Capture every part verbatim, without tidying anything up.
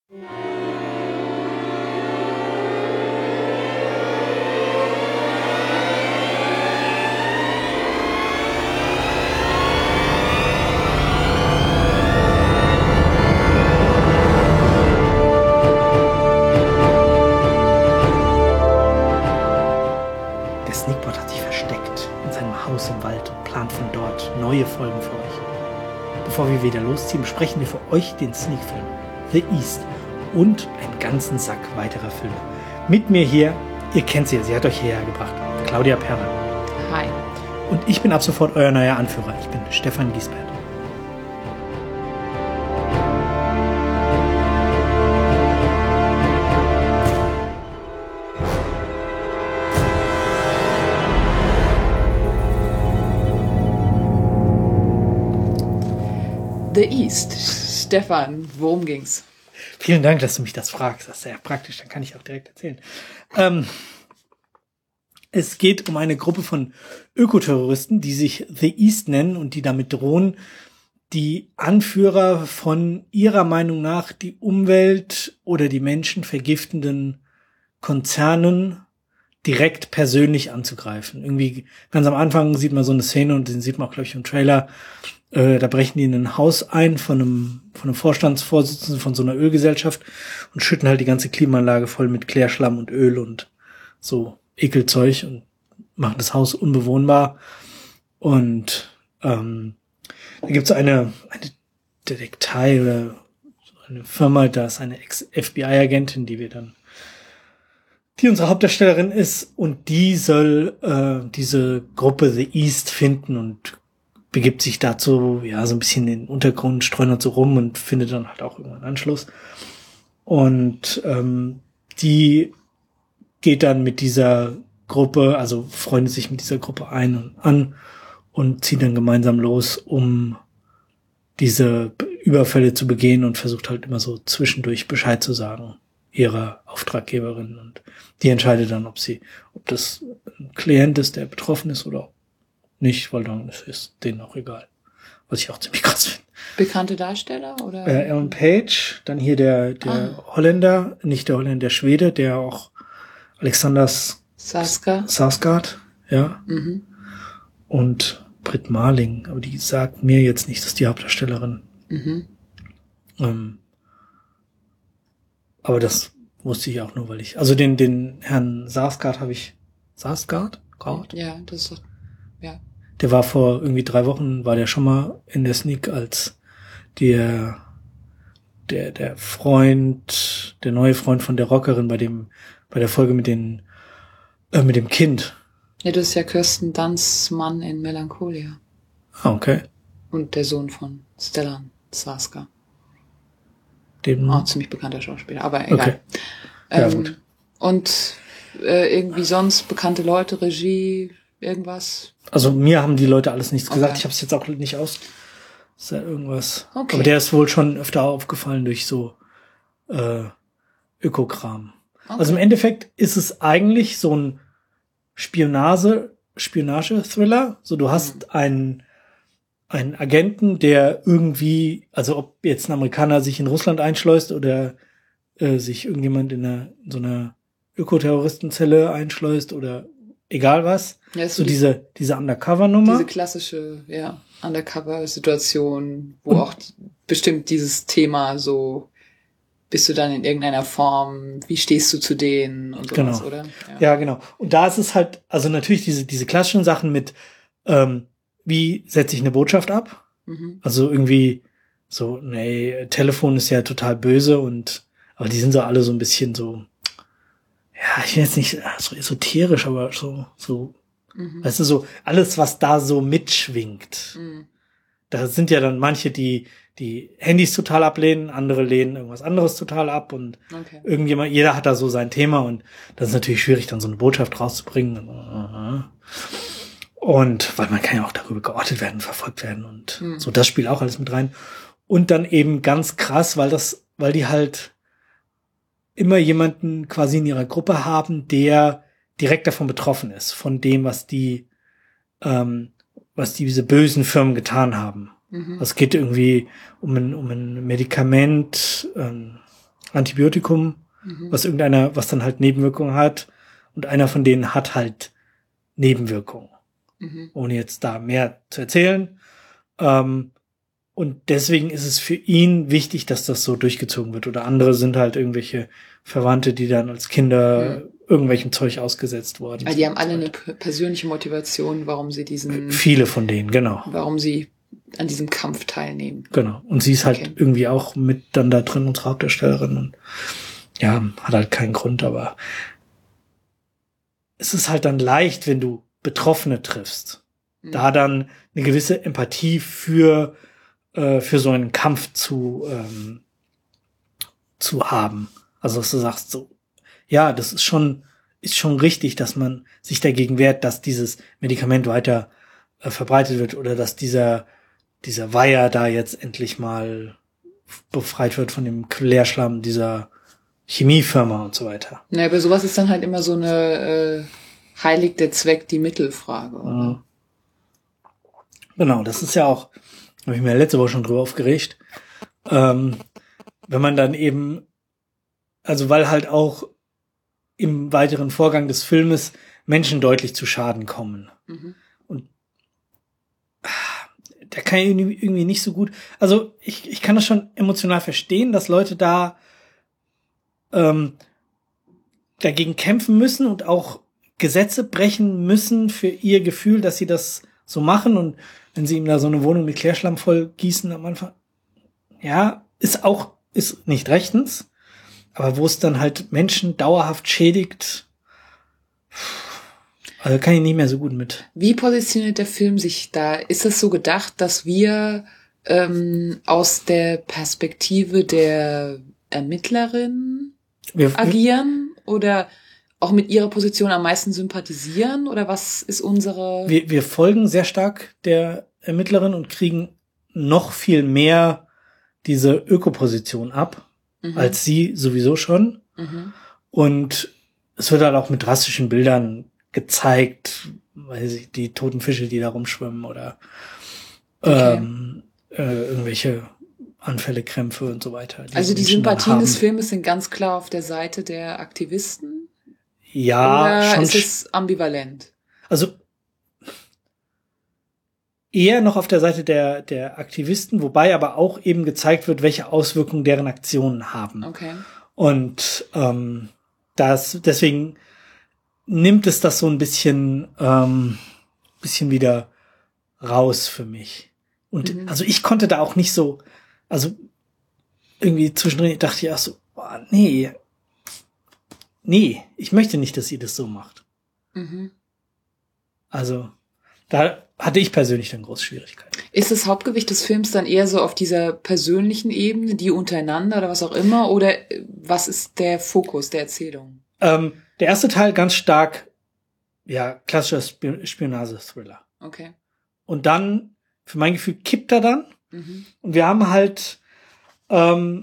Der Sneakbot hat sich versteckt in seinem Haus im Wald und plant von dort neue Folgen für euch. Bevor wir wieder losziehen, besprechen wir für euch den Sneak-Film The East und einen ganzen Sack weiterer Filme. Mit mir hier, ihr kennt sie ja, sie hat euch hierher gebracht, Claudia Perner. Hi. Und ich bin ab sofort euer neuer Anführer. Ich bin Stefan Giesbert. The East. Stefan, worum ging's? Vielen Dank, dass du mich das fragst. Das ist sehr praktisch, dann kann ich auch direkt erzählen. Ähm, es geht um eine Gruppe von Ökoterroristen, die sich The East nennen und die damit drohen, die Anführer von ihrer Meinung nach die Umwelt oder die Menschen vergiftenden Konzernen direkt persönlich anzugreifen. Irgendwie ganz am Anfang sieht man so eine Szene und den sieht man auch, glaube ich, im Trailer. Äh, da brechen die in ein Haus ein von einem, von einem Vorstandsvorsitzenden von so einer Ölgesellschaft und schütten halt die ganze Klimaanlage voll mit Klärschlamm und Öl und so Ekelzeug und machen das Haus unbewohnbar. Und ähm, da gibt's eine, eine Detektei oder so eine Firma, da ist eine Ex-F B I-Agentin, die wir dann die unsere Hauptdarstellerin ist und die soll äh, diese Gruppe The East finden und begibt sich dazu, ja, so ein bisschen in den Untergrund, streunert so rum und findet dann halt auch irgendwann Anschluss. Und ähm, die geht dann mit dieser Gruppe, also freundet sich mit dieser Gruppe ein und an und zieht dann gemeinsam los, um diese Überfälle zu begehen und versucht halt immer so zwischendurch Bescheid zu sagen, ihrer Auftraggeberin. Und die entscheidet dann, ob sie, ob das ein Klient ist, der betroffen ist oder nicht, weil dann ist es denen auch egal. Was ich auch ziemlich krass finde. Bekannte Darsteller oder? Äh, Aaron Page, dann hier der der ah. Holländer, nicht der Holländer, der Schwede, der auch Alexander Skarsgård, Skarsgård, ja. Mhm. Und Britt Marling, aber die sagt mir jetzt nicht, das ist die Hauptdarstellerin. Mhm. Ähm, aber das wusste ich auch nur, weil ich, also den den Herrn Skarsgård habe ich, Skarsgård? Gott? Ja, das ist, ja. Der war vor irgendwie drei Wochen, war der schon mal in der Sneak als der, der, der Freund, der neue Freund von der Rockerin bei dem, bei der Folge mit den, äh, mit dem Kind. Ja, das ist ja Kirsten Dunsts Mann in Melancholia. Ah, okay. Und der Sohn von Stellan Skarsgård. Dem, auch ziemlich bekannter Schauspieler, aber egal. Okay. Ja, ähm, gut. Und, äh, irgendwie sonst bekannte Leute, Regie, irgendwas? Also mir haben die Leute alles nichts gesagt. Okay. Ich habe es jetzt auch nicht aus. Ist ja irgendwas. Okay. Aber der ist wohl schon öfter aufgefallen durch so äh, Ökokram. Okay. Also im Endeffekt ist es eigentlich so ein Spionage, Spionage-Thriller. So, du hast mhm. einen einen Agenten, der irgendwie, also ob jetzt ein Amerikaner sich in Russland einschleust oder äh, sich irgendjemand in, einer, in so einer Ökoterroristenzelle einschleust oder egal was. Ja, so die, diese diese Undercover-Nummer. Diese klassische, ja, Undercover-Situation, wo und auch bestimmt dieses Thema so, bist du dann in irgendeiner Form, wie stehst du zu denen und sowas, genau. oder? Ja. ja, genau. Und da ist es halt, also natürlich diese diese klassischen Sachen mit, ähm, wie setze ich eine Botschaft ab? Mhm. Also irgendwie so, nee, Telefon ist ja total böse und, aber die sind so alle so ein bisschen so, ja, ich will jetzt nicht so esoterisch, aber so, so, mhm. weißt du, so alles, was da so mitschwingt. Mhm. Da sind ja dann manche, die die Handys total ablehnen, andere lehnen irgendwas anderes total ab und okay. irgendjemand, jeder hat da so sein Thema und das ist natürlich schwierig, dann so eine Botschaft rauszubringen. Und weil man kann ja auch darüber geortet werden, verfolgt werden und mhm. so, das spielt auch alles mit rein. Und dann eben ganz krass, weil das, weil die halt immer jemanden quasi in ihrer Gruppe haben, der direkt davon betroffen ist, von dem, was die, ähm, was diese bösen Firmen getan haben. Mhm. Es geht irgendwie um ein, um ein Medikament, ähm, Antibiotikum, Mhm. was irgendeiner, was dann halt Nebenwirkungen hat. Und einer von denen hat halt Nebenwirkungen. Mhm. Ohne jetzt da mehr zu erzählen. Ähm, und deswegen ist es für ihn wichtig, dass das so durchgezogen wird. Oder andere sind halt irgendwelche Verwandte, die dann als Kinder Mhm. irgendwelchem Zeug ausgesetzt wurden. Also die haben alle eine p- persönliche Motivation, warum sie diesen, Viele von denen, genau. warum sie an diesem Kampf teilnehmen. Genau. Und sie ist halt Okay. irgendwie auch mit dann da drin, unsere Hauptdarstellerin. Und ja, hat halt keinen Grund, aber es ist halt dann leicht, wenn du Betroffene triffst, Mhm. da dann eine gewisse Empathie für äh, für so einen Kampf zu ähm, zu haben. Also dass du sagst so, ja, das ist schon ist schon richtig, dass man sich dagegen wehrt, dass dieses Medikament weiter äh, verbreitet wird oder dass dieser dieser Weiher da jetzt endlich mal befreit wird von dem Klärschlamm dieser Chemiefirma und so weiter. Naja, bei sowas ist dann halt immer so eine äh, heiligt der Zweck die Mittelfrage, oder? Mhm. Genau, das ist ja auch, habe ich mir letzte Woche schon drüber aufgeregt, ähm, wenn man dann eben, also weil halt auch im weiteren Vorgang des Filmes Menschen deutlich zu Schaden kommen. Mhm. Da kann ich irgendwie nicht so gut, also ich, ich kann das schon emotional verstehen, dass Leute da ähm, dagegen kämpfen müssen und auch Gesetze brechen müssen für ihr Gefühl, dass sie das so machen. Und wenn sie ihm da so eine Wohnung mit Klärschlamm voll gießen am Anfang, ja, ist auch, ist nicht rechtens. Aber wo es dann halt Menschen dauerhaft schädigt, also kann ich nicht mehr so gut mit. Wie positioniert der Film sich da? Ist es so gedacht, dass wir ähm, aus der Perspektive der Ermittlerin Wir, agieren oder auch mit ihrer Position am meisten sympathisieren? Oder was ist unsere... wir, wir folgen sehr stark der Ermittlerin und kriegen noch viel mehr diese Ökoposition ab, Mhm. als sie sowieso schon. Mhm. Und es wird halt auch mit drastischen Bildern gezeigt, weiß ich, die toten Fische, die da rumschwimmen oder Okay. ähm, äh, irgendwelche Anfälle, Krämpfe und so weiter. Also die Menschen dann Sympathien haben. des Filmes sind ganz klar auf der Seite der Aktivisten? Ja, Oder schon. ist es ambivalent? Also eher noch auf der Seite der, der Aktivisten, wobei aber auch eben gezeigt wird, welche Auswirkungen deren Aktionen haben. Okay. Und ähm, das, deswegen nimmt es das so ein bisschen, ähm, bisschen wieder raus für mich. Und Mhm. also ich konnte da auch nicht so, also irgendwie zwischendrin dachte ich auch so, boah, nee, nee, ich möchte nicht, dass ihr das so macht. Mhm. Also da hatte ich persönlich dann große Schwierigkeiten. Ist das Hauptgewicht des Films dann eher so auf dieser persönlichen Ebene, die untereinander oder was auch immer? Oder äh, was ist der Fokus der Erzählung? Ähm, der erste Teil ganz stark, ja, klassischer Spi- Spionage-Thriller. Okay. Und dann, für mein Gefühl, kippt er dann. Mhm. Und wir haben halt, ähm,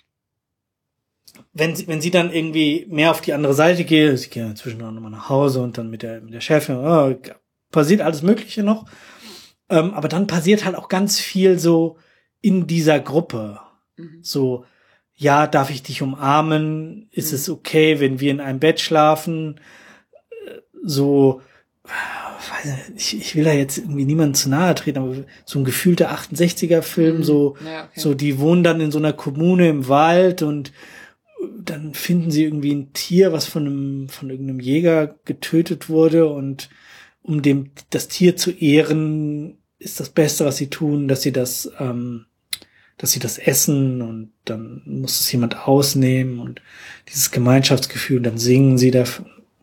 wenn sie, wenn sie dann irgendwie mehr auf die andere Seite geht, sie gehen inzwischen auch nochmal nach Hause und dann mit der, mit der Chefin, oh, passiert alles Mögliche noch. Ähm, aber dann passiert halt auch ganz viel so in dieser Gruppe. Mhm. So, ja, darf ich dich umarmen? Ist Mhm. es okay, wenn wir in einem Bett schlafen? Äh, So, weiß nicht, ich, ich will da jetzt irgendwie niemandem zu nahe treten, aber so ein gefühlter achtundsechziger-Film, Mhm. so, Ja, okay. so, die wohnen dann in so einer Kommune im Wald und dann finden sie irgendwie ein Tier, was von einem, von irgendeinem Jäger getötet wurde und um dem, das Tier zu ehren, ist das Beste, was sie tun, dass sie das, ähm, dass sie das essen und dann muss es jemand ausnehmen und dieses Gemeinschaftsgefühl, dann singen sie dafür.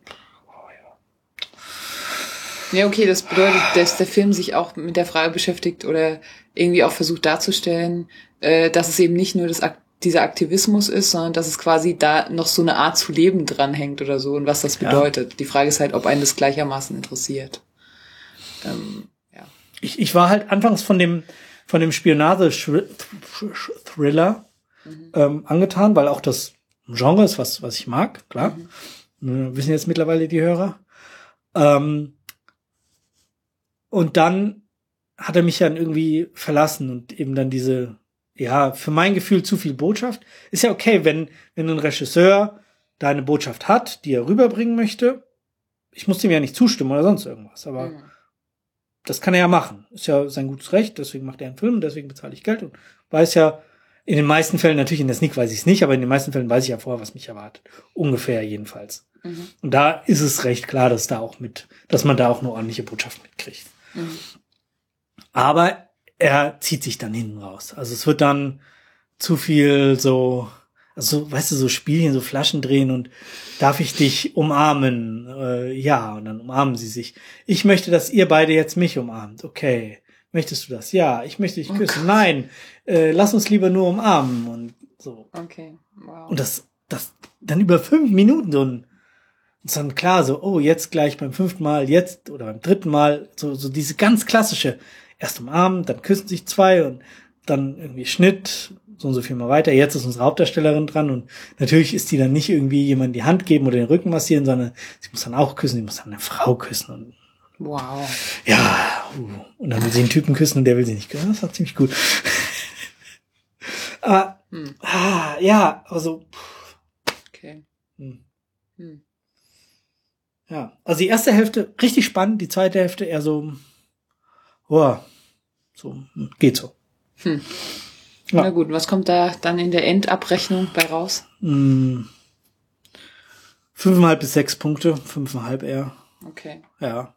Ja, okay, das bedeutet, dass der Film sich auch mit der Frage beschäftigt oder irgendwie auch versucht darzustellen, äh, dass es eben nicht nur das Ak- dieser Aktivismus ist, sondern dass es quasi da noch so eine Art zu leben dranhängt oder so und was das Ja. bedeutet. Die Frage ist halt, ob einen das gleichermaßen interessiert. Ähm, ja. Ich, ich war halt anfangs von dem, von dem Spionage-Thriller Mhm. ähm, angetan, weil auch das Genre ist was, was ich mag, klar. Mhm. Äh, wissen jetzt mittlerweile die Hörer. Ähm, und dann hat er mich dann irgendwie verlassen und eben dann diese ja, für mein Gefühl zu viel Botschaft. Ist ja okay, wenn, wenn ein Regisseur da eine Botschaft hat, die er rüberbringen möchte. Ich muss dem ja nicht zustimmen oder sonst irgendwas, aber mhm. das kann er ja machen. Ist ja sein gutes Recht, deswegen macht er einen Film, deswegen bezahle ich Geld und weiß ja, in den meisten Fällen, natürlich in der Sneak weiß ich es nicht, aber in den meisten Fällen weiß ich ja vorher, was mich erwartet. Ungefähr jedenfalls. Mhm. Und da ist es recht klar, dass da auch mit, dass man da auch eine ordentliche Botschaft mitkriegt. Mhm. Aber er zieht sich dann hinten raus. Also es wird dann zu viel so, also weißt du, so Spielchen, so Flaschen drehen und darf ich dich umarmen? Äh, ja, und dann umarmen sie sich. Ich möchte, dass ihr beide jetzt mich umarmt. Okay. Möchtest du das? Ja, ich möchte dich küssen. Oh Nein, äh, lass uns lieber nur umarmen und so. Okay, wow. Und das, das dann über fünf Minuten so ein, ist dann klar so, oh, jetzt gleich beim fünften Mal, jetzt oder beim dritten Mal, so, so diese ganz klassische, erst umarmen, dann küssen sich zwei und dann irgendwie Schnitt, so und so viel mal weiter. Jetzt ist unsere Hauptdarstellerin dran und natürlich ist die dann nicht irgendwie jemand die Hand geben oder den Rücken massieren, sondern sie muss dann auch küssen, sie muss dann eine Frau küssen und wow. Ja, uh. und dann will sie einen Typen küssen und der will sie nicht küssen. Das war ziemlich gut. Aber, hm. ah, ja, also. Okay. Hm. Hm. Ja, also die erste Hälfte richtig spannend, die zweite Hälfte eher so, oh, so, geht so. Hm. Ja. Na gut, was kommt da dann in der Endabrechnung bei raus? Hm. Fünfeinhalb bis sechs Punkte, fünfeinhalb eher. Okay. Ja.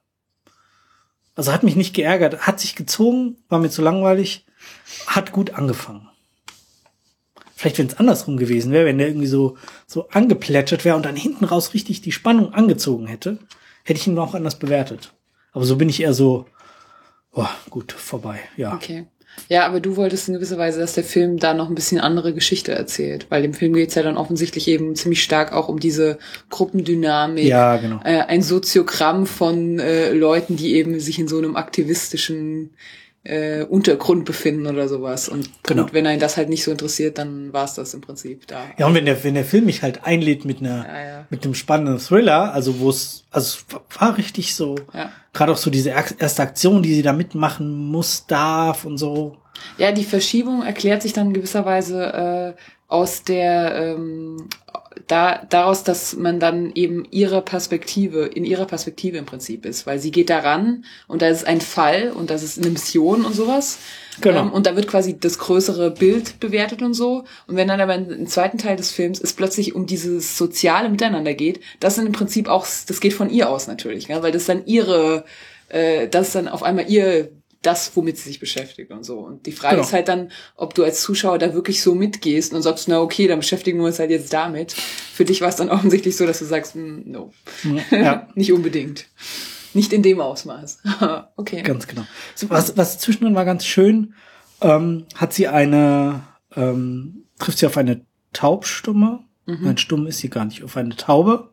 Also hat mich nicht geärgert, hat sich gezogen, war mir zu langweilig, hat gut angefangen. Vielleicht, wenn es andersrum gewesen wäre, wenn der irgendwie so so angeplätschert wäre und dann hinten raus richtig die Spannung angezogen hätte, hätte ich ihn auch anders bewertet. Aber so bin ich eher so, oh, gut, vorbei, ja. Okay. Ja, aber du wolltest in gewisser Weise, dass der Film da noch ein bisschen andere Geschichte erzählt, weil im Film geht's ja dann offensichtlich eben ziemlich stark auch um diese Gruppendynamik. Ja, genau. Äh, ein Soziogramm von äh, Leuten, die eben sich in so einem aktivistischen äh, Untergrund befinden oder sowas. Und genau. gut, wenn einen das halt nicht so interessiert, dann war's das im Prinzip da. Ja, und wenn der wenn der Film mich halt einlädt mit einer ja, ja. mit einem spannenden Thriller, also wo es also es war richtig so, ja. gerade auch so diese erste Aktion, die sie da mitmachen muss, darf und so. Ja, die Verschiebung erklärt sich dann in gewisser Weise äh, aus der ähm, da daraus, dass man dann eben ihre Perspektive in ihrer Perspektive im Prinzip ist, weil sie geht da ran und da ist ein Fall und das ist eine Mission und sowas. Genau. Ähm, und da wird quasi das größere Bild bewertet und so. Und wenn dann aber im zweiten Teil des Films es plötzlich um dieses soziale Miteinander geht, das sind im Prinzip auch, das geht von ihr aus natürlich, ja, weil das dann ihre, äh, das ist dann auf einmal ihr das, womit sie sich beschäftigt und so. Und die Frage genau. ist halt dann, ob du als Zuschauer da wirklich so mitgehst und sagst, na okay, dann beschäftigen wir uns halt jetzt damit. Für dich war es dann offensichtlich so, dass du sagst, no, ja. nicht unbedingt. Nicht in dem Ausmaß. Okay. Ganz genau. Was, was zwischendrin war ganz schön, ähm, hat sie eine, ähm, trifft sie auf eine Taubstumme. Mhm. Nein, stumm ist sie gar nicht, auf eine Taube.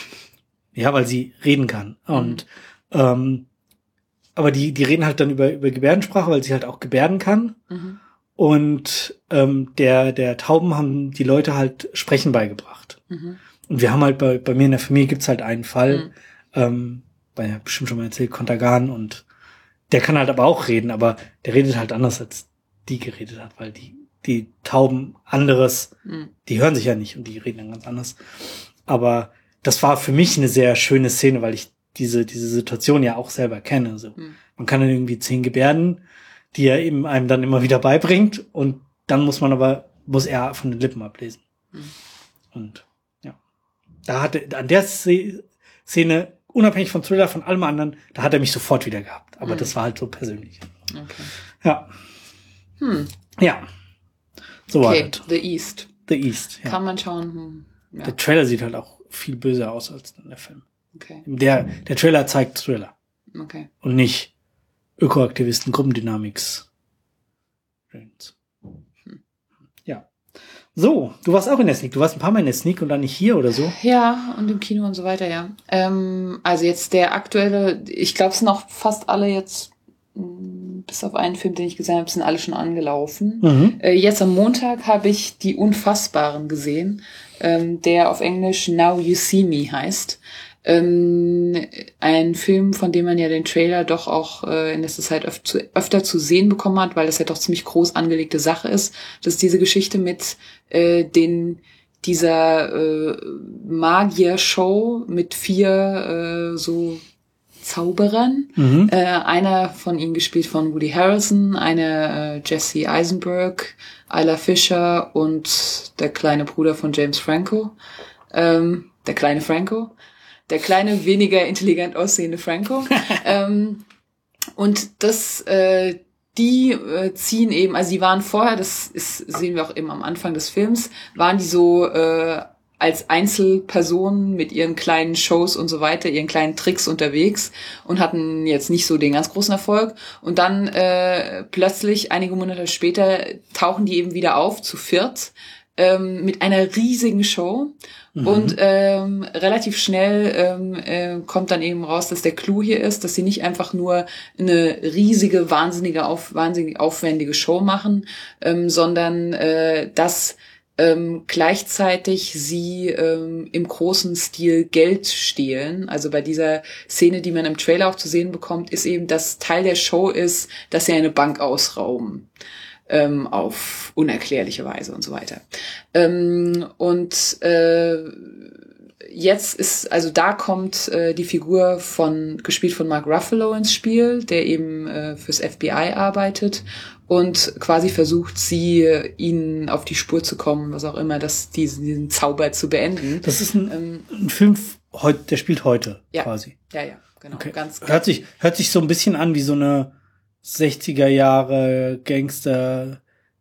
Ja, weil sie reden kann. Und, mhm. ähm, aber die, die reden halt dann über, über Gebärdensprache, weil sie halt auch gebärden kann. Mhm. Und ähm, der, der Tauben haben die Leute halt Sprechen beigebracht. Mhm. Und wir haben halt bei, bei mir in der Familie gibt's halt einen Fall, mhm. ähm, bei ja bestimmt schon mal erzählt, Kontergan, und der kann halt aber auch reden, aber der redet halt anders, als die geredet hat, weil die, die Tauben anderes, mhm. die hören sich ja nicht und die reden dann ganz anders. Aber das war für mich eine sehr schöne Szene, weil ich diese diese Situation ja auch selber kenne. Also mhm. man kann dann irgendwie zehn Gebärden, die er eben einem dann immer wieder beibringt, und dann muss man aber, muss er von den Lippen ablesen. Mhm. Und ja, da hatte, an der Szene, unabhängig von Thriller, von allem anderen, da hat er mich sofort wieder gehabt. Aber mhm. das war halt so persönlich. Okay. Ja. Hm. Ja. So okay. war das. The East. The East, ja. Kann man schauen. Hm. Ja. Der Trailer sieht halt auch viel böser aus als dann der Film. Okay. Der, der Trailer zeigt Thriller. Okay. Und nicht Ökoaktivisten, Gruppendynamics. Hm. Ja. So, du warst auch in der Sneak. Du warst ein paar Mal in der Sneak und dann nicht hier oder so. Ja, und im Kino und so weiter, ja. Ähm, also jetzt der aktuelle, ich glaube, es sind auch fast alle jetzt, mh, bis auf einen Film, den ich gesehen habe, sind alle schon angelaufen. Mhm. Äh, jetzt am Montag habe ich Die Unfassbaren gesehen, ähm, der auf Englisch Now You See Me heißt. Ähm, ein Film, von dem man ja den Trailer doch auch äh, in letzter Zeit öf- zu, öfter zu sehen bekommen hat, weil das ja doch ziemlich groß angelegte Sache ist. Das ist diese Geschichte mit äh, den dieser äh, Magier-Show mit vier äh, so Zauberern. Mhm. Äh, einer von ihnen gespielt von Woody Harrelson, eine äh, Jesse Eisenberg, Isla Fisher und der kleine Bruder von James Franco. Ähm, der kleine Franco. Der kleine, weniger intelligent aussehende Franco. ähm, und das, äh, die äh, ziehen eben, also die waren vorher, das ist, sehen wir auch eben am Anfang des Films, waren die so äh, als Einzelpersonen mit ihren kleinen Shows und so weiter, ihren kleinen Tricks unterwegs und hatten jetzt nicht so den ganz großen Erfolg. Und dann äh, plötzlich, einige Monate später, tauchen die eben wieder auf, zu viert, ähm, mit einer riesigen Show. Mhm. Und ähm, relativ schnell ähm, äh, kommt dann eben raus, dass der Clou hier ist, dass sie nicht einfach nur eine riesige, wahnsinnige, auf, wahnsinnig aufwendige Show machen, ähm, sondern äh, dass ähm, gleichzeitig sie ähm, im großen Stil Geld stehlen. Also bei dieser Szene, die man im Trailer auch zu sehen bekommt, ist eben, dass Teil der Show ist, dass sie eine Bank ausrauben. Ähm, auf unerklärliche Weise und so weiter. Ähm, und äh, jetzt ist, also da kommt äh, die Figur von, gespielt von Mark Ruffalo ins Spiel, der eben äh, fürs F B I arbeitet und quasi versucht, sie äh, ihnen auf die Spur zu kommen, was auch immer, dass diesen, diesen Zauber zu beenden. Das ist ein, ähm, ein Film, heut, der spielt heute ja, quasi. Ja, ja, genau. Okay. Ganz, ganz hört sich, hört sich so ein bisschen an wie so eine sechziger Jahre Gangster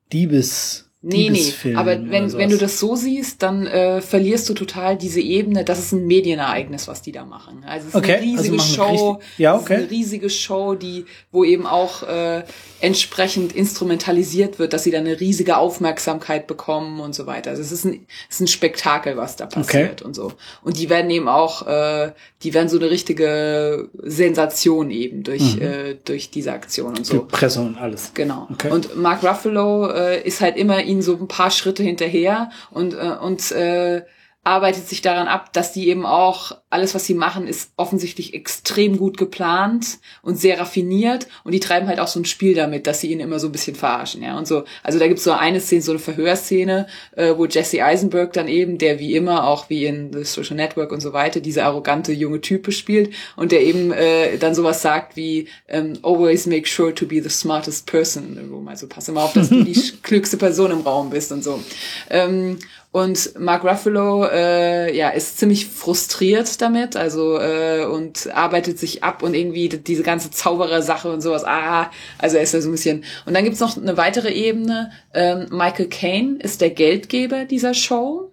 Diebes Nee, nee, aber wenn wenn du das so siehst, dann äh, verlierst du total diese Ebene, das ist ein Medienereignis, was die da machen. Also es ist okay, eine riesige also Show, richtig, ja, okay. es ist eine riesige Show, die wo eben auch äh, entsprechend instrumentalisiert wird, dass sie dann eine riesige Aufmerksamkeit bekommen und so weiter. Also es ist ein es ist ein Spektakel, was da passiert okay. und so. Und die werden eben auch äh, die werden so eine richtige Sensation eben durch mhm. äh, durch diese Aktion und so. Die Presse und alles. Genau. Okay. Und Mark Ruffalo äh, ist halt immer ihnen so ein paar Schritte hinterher und äh, und äh, arbeitet sich daran ab, dass die eben auch, alles, was sie machen, ist offensichtlich extrem gut geplant und sehr raffiniert und die treiben halt auch so ein Spiel damit, dass sie ihn immer so ein bisschen verarschen, ja, und so. Also da gibt's so eine Szene, so eine Verhörszene, äh, wo Jesse Eisenberg dann eben, der wie immer, auch wie in The Social Network und so weiter, diese arrogante junge Type spielt und der eben äh, dann sowas sagt wie ähm, always make sure to be the smartest person, also pass immer auf, dass du die klügste Person im Raum bist und so. Ähm, Und Mark Ruffalo äh, ja ist ziemlich frustriert damit, also äh, und arbeitet sich ab und irgendwie diese ganze Zauberer-Sache und sowas. Ah, also er ist ja so ein bisschen. Und dann gibt's noch eine weitere Ebene. Ähm, Michael Caine ist der Geldgeber dieser Show.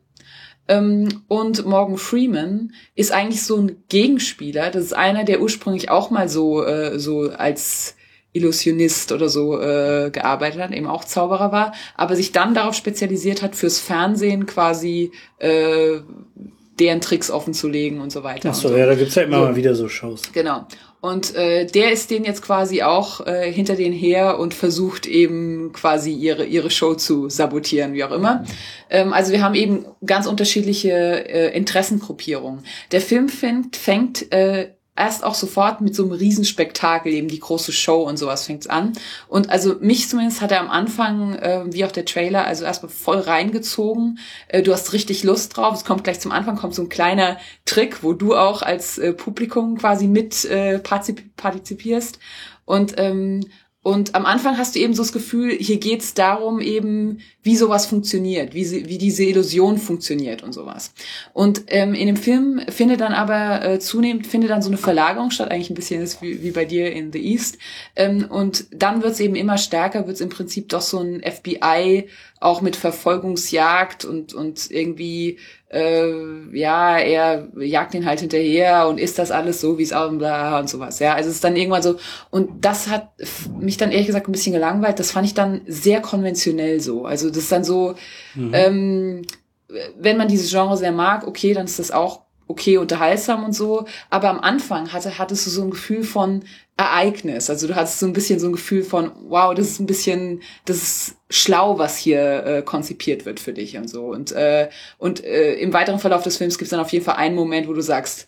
Ähm, und Morgan Freeman ist eigentlich so ein Gegenspieler. Das ist einer, der ursprünglich auch mal so äh, so als Illusionist oder so äh, gearbeitet hat, eben auch Zauberer war, aber sich dann darauf spezialisiert hat, fürs Fernsehen quasi äh, deren Tricks offenzulegen und so weiter. Ach so, und so. Ja, da gibt's ja immer so. mal wieder so Shows. Genau. Und äh, der ist denen jetzt quasi auch äh, hinter denen her und versucht eben quasi ihre ihre Show zu sabotieren, wie auch immer. Ähm, also wir haben eben ganz unterschiedliche äh, Interessengruppierungen. Der Film fängt, fängt äh, erst auch sofort mit so einem Riesenspektakel, eben die große Show und sowas fängt's an. Und also mich zumindest hat er am Anfang, äh, wie auch der Trailer, also erstmal voll reingezogen. Äh, du hast richtig Lust drauf. Es kommt gleich zum Anfang, kommt so ein kleiner Trick, wo du auch als äh, Publikum quasi mit äh, partizip- partizipierst. Und ähm, Und am Anfang hast du eben so das Gefühl, hier geht's darum eben, wie sowas funktioniert, wie, sie, wie diese Illusion funktioniert und sowas. Und ähm, in dem Film findet dann aber äh, zunehmend findet dann so eine Verlagerung statt, eigentlich ein bisschen ist wie, wie bei dir in The East. Ähm, und dann wird's eben immer stärker, wird's im Prinzip doch so ein F B I, auch mit Verfolgungsjagd und und irgendwie äh, ja, er jagt ihn halt hinterher und ist das alles so, wie es auch und bla und sowas. Ja, also es ist dann irgendwann so, und das hat mich dann ehrlich gesagt ein bisschen gelangweilt. Das fand ich dann sehr konventionell so. Also das ist dann so, mhm. ähm, wenn man dieses Genre sehr mag, okay, dann ist das auch okay, unterhaltsam und so. Aber am Anfang hatte, hattest du so ein Gefühl von Ereignis. Also du hattest so ein bisschen so ein Gefühl von, wow, das ist ein bisschen, das ist schlau, was hier äh, konzipiert wird für dich und so. Und äh, und äh, im weiteren Verlauf des Films gibt es dann auf jeden Fall einen Moment, wo du sagst,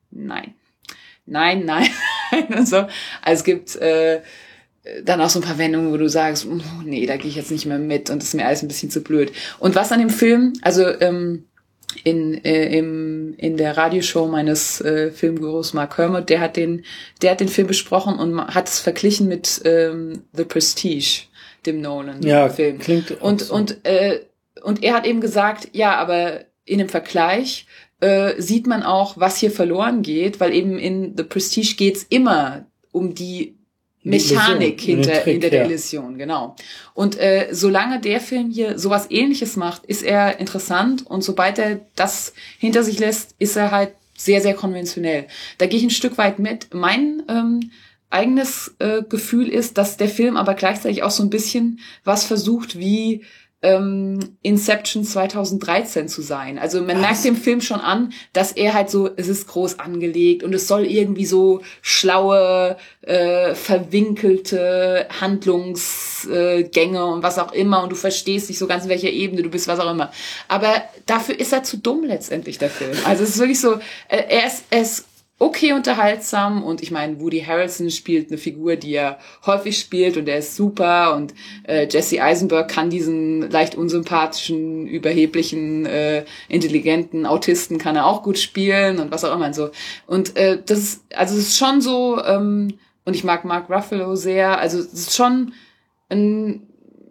nein. Nein, nein, und so. Also es gibt äh, dann auch so ein paar Wendungen, wo du sagst, oh, nee, da gehe ich jetzt nicht mehr mit und das ist mir alles ein bisschen zu blöd. Und was an dem Film, also ähm, in äh, im in der Radioshow meines äh, Filmgurus Mark Kermode, der hat den der hat den Film besprochen und hat es verglichen mit ähm, The Prestige, dem Nolan ja, Film. Klingt und so. und äh, und er hat eben gesagt, ja, aber in dem Vergleich äh, sieht man auch, was hier verloren geht, weil eben in The Prestige geht's immer um die Mechanik Illusion, hinter, Trick, hinter der ja. Illusion, genau. Und äh, solange der Film hier sowas Ähnliches macht, ist er interessant und sobald er das hinter sich lässt, ist er halt sehr, sehr konventionell. Da gehe ich ein Stück weit mit. Mein ähm, eigenes äh, Gefühl ist, dass der Film aber gleichzeitig auch so ein bisschen was versucht, wie ähm, Inception zweitausenddreizehn zu sein. Also man Was? merkt dem Film schon an, dass er halt so, es ist groß angelegt und es soll irgendwie so schlaue, äh, verwinkelte Handlungsgänge äh, und was auch immer und du verstehst nicht so ganz, in welcher Ebene du bist, was auch immer. Aber dafür ist er zu dumm letztendlich, der Film. Also es ist wirklich so, äh, er ist, er ist okay unterhaltsam und ich meine, Woody Harrelson spielt eine Figur, die er häufig spielt und er ist super und äh, Jesse Eisenberg kann diesen leicht unsympathischen, überheblichen, äh, intelligenten Autisten kann er auch gut spielen und was auch immer und so. Und äh, das ist, also es ist schon so, ähm, und ich mag Mark Ruffalo sehr, also es ist schon ein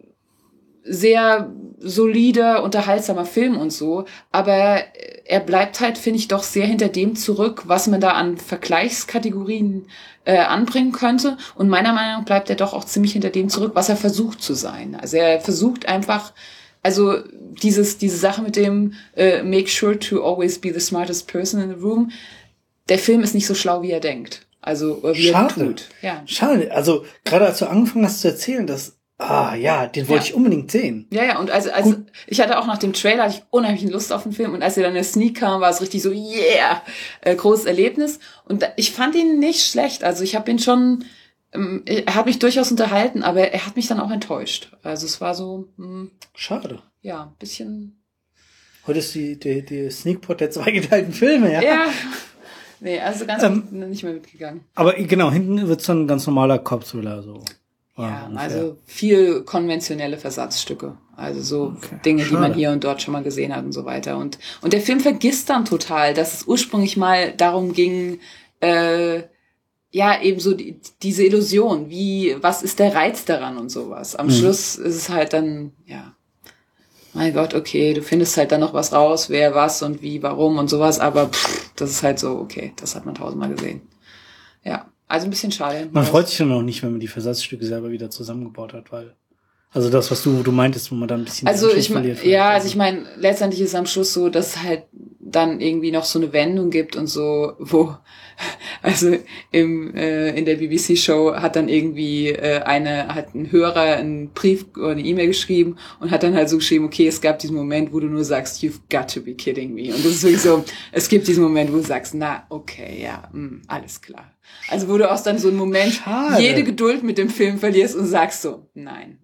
sehr solider, unterhaltsamer Film und so, aber er bleibt halt, finde ich, doch sehr hinter dem zurück, was man da an Vergleichskategorien äh, anbringen könnte und meiner Meinung nach bleibt er doch auch ziemlich hinter dem zurück, was er versucht zu sein. Also er versucht einfach, also dieses diese Sache mit dem äh, make sure to always be the smartest person in the room, der Film ist nicht so schlau, wie er denkt. Also wie Schade. er tut. Ja. Schade, also gerade als du angefangen hast zu erzählen, dass Ah, ja, den wollte Ja. ich unbedingt sehen. Ja, ja, und also, also ich hatte auch nach dem Trailer hatte ich unheimlich Lust auf den Film und als er dann in der Sneak kam, war es richtig so, yeah, äh, großes Erlebnis. Und da, ich fand ihn nicht schlecht, also ich habe ihn schon, ähm, er hat mich durchaus unterhalten, aber er hat mich dann auch enttäuscht. Also es war so, mh, Schade. ja, ein bisschen... Heute ist die, die, die Sneakpot der zweigeteilten Filme, ja. Ja, nee, also ganz Ähm, nicht mehr mitgegangen. Aber genau, hinten wird's dann ein ganz normaler Cop-Thriller, so. Ja, ungefähr. also viel konventionelle Versatzstücke. Also so Okay, Dinge, die man schade. hier und dort schon mal gesehen hat und so weiter. Und und der Film vergisst dann total, dass es ursprünglich mal darum ging, äh, ja, eben so die, diese Illusion, wie, was ist der Reiz daran und sowas. Am Mhm. Schluss ist es halt dann, ja, mein Gott, okay, du findest halt dann noch was raus, wer, was und wie, warum und sowas, aber pff, das ist halt so, okay, das hat man tausendmal gesehen. Ja. Also ein bisschen schade. Man freut sich dann auch nicht, wenn man die Versatzstücke selber wieder zusammengebaut hat, weil, also das, was du, du meintest, wo man dann ein bisschen Also den Anschluss ich mein, verliert. ja, also ich meine, letztendlich ist es am Schluss so, dass es halt dann irgendwie noch so eine Wendung gibt und so, wo, also im äh, in der B B C-Show hat dann irgendwie äh, eine, hat ein Hörer einen Brief oder eine E-Mail geschrieben und hat dann halt so geschrieben, okay, es gab diesen Moment, wo du nur sagst, you've got to be kidding me. Und das ist wirklich so, es gibt diesen Moment, wo du sagst, na, okay, ja, mh, alles klar. Also wo du auch dann so einen Moment Schade. jede Geduld mit dem Film verlierst und sagst so, nein.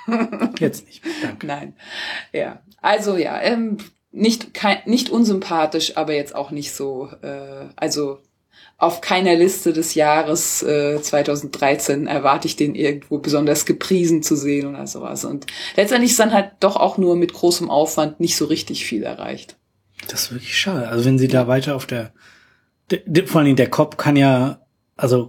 Jetzt nicht. Danke. Nein. Ja. Also ja, ähm, nicht kein, nicht unsympathisch, aber jetzt auch nicht so, äh, also auf keiner Liste des Jahres äh, zweitausenddreizehn erwarte ich den irgendwo besonders gepriesen zu sehen oder sowas. Und letztendlich ist dann halt doch auch nur mit großem Aufwand nicht so richtig viel erreicht. Das ist wirklich schade. Also wenn sie da weiter auf der, der, der vor allen Dingen der Cop kann ja, also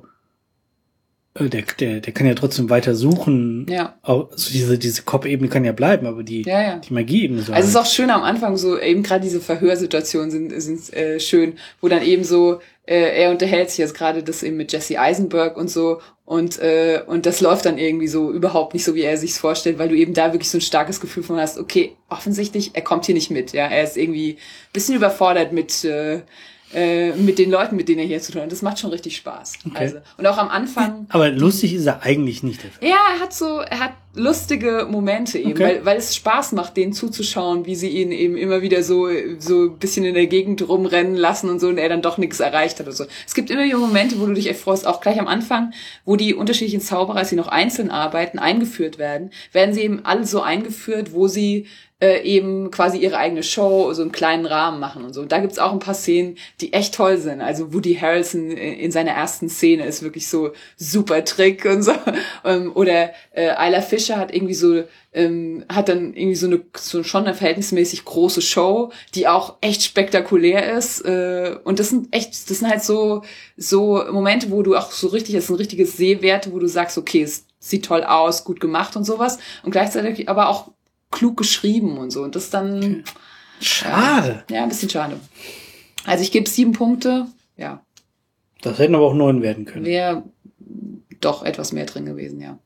äh, der, der, der kann ja trotzdem weiter suchen. Ja. Auch, also diese, diese Cop-Ebene kann ja bleiben, aber die, Ja, ja. die Magie-Ebene so. Also es ist auch schön am Anfang so, eben gerade diese Verhörsituationen sind, sind äh, schön, wo dann eben so, äh, er unterhält sich jetzt gerade das eben mit Jesse Eisenberg und so und äh, und das läuft dann irgendwie so überhaupt nicht so, wie er sich's vorstellt, weil du eben da wirklich so ein starkes Gefühl von hast, okay, offensichtlich, er kommt hier nicht mit, ja, er ist irgendwie ein bisschen überfordert mit äh, äh, mit den Leuten, mit denen er hier zu tun hat. Das macht schon richtig Spaß. Okay. Also und auch am Anfang. Aber lustig ist er eigentlich nicht, der Film. Ja, er hat so, er hat lustige Momente eben, Okay. weil, weil es Spaß macht, denen zuzuschauen, wie sie ihn eben immer wieder so, so ein bisschen in der Gegend rumrennen lassen und so und er dann doch nichts erreicht hat oder so. Es gibt immer wieder Momente, wo du dich erfreust, auch gleich am Anfang, wo die unterschiedlichen Zauberer, als sie noch einzeln arbeiten, eingeführt werden, werden sie eben alle so eingeführt, wo sie äh, eben quasi ihre eigene Show so im kleinen Rahmen machen und so. Und da gibt's auch ein paar Szenen, die echt toll sind. Also Woody Harrelson in seiner ersten Szene ist wirklich so super Trick und so. Oder äh, Isla Fisher hat irgendwie so ähm, hat dann irgendwie so eine so schon eine verhältnismäßig große Show, die auch echt spektakulär ist. Äh, und das sind echt, das sind halt so so Momente, wo du auch so richtig, das ist ein richtiges Sehwert, wo du sagst, okay, es sieht toll aus, gut gemacht und sowas. Und gleichzeitig aber auch klug geschrieben und so. Und das dann schade. Äh, ja, ein bisschen schade. Also ich gebe sieben Punkte. Ja. Das hätten aber auch neun werden können. Wäre doch etwas mehr drin gewesen, ja.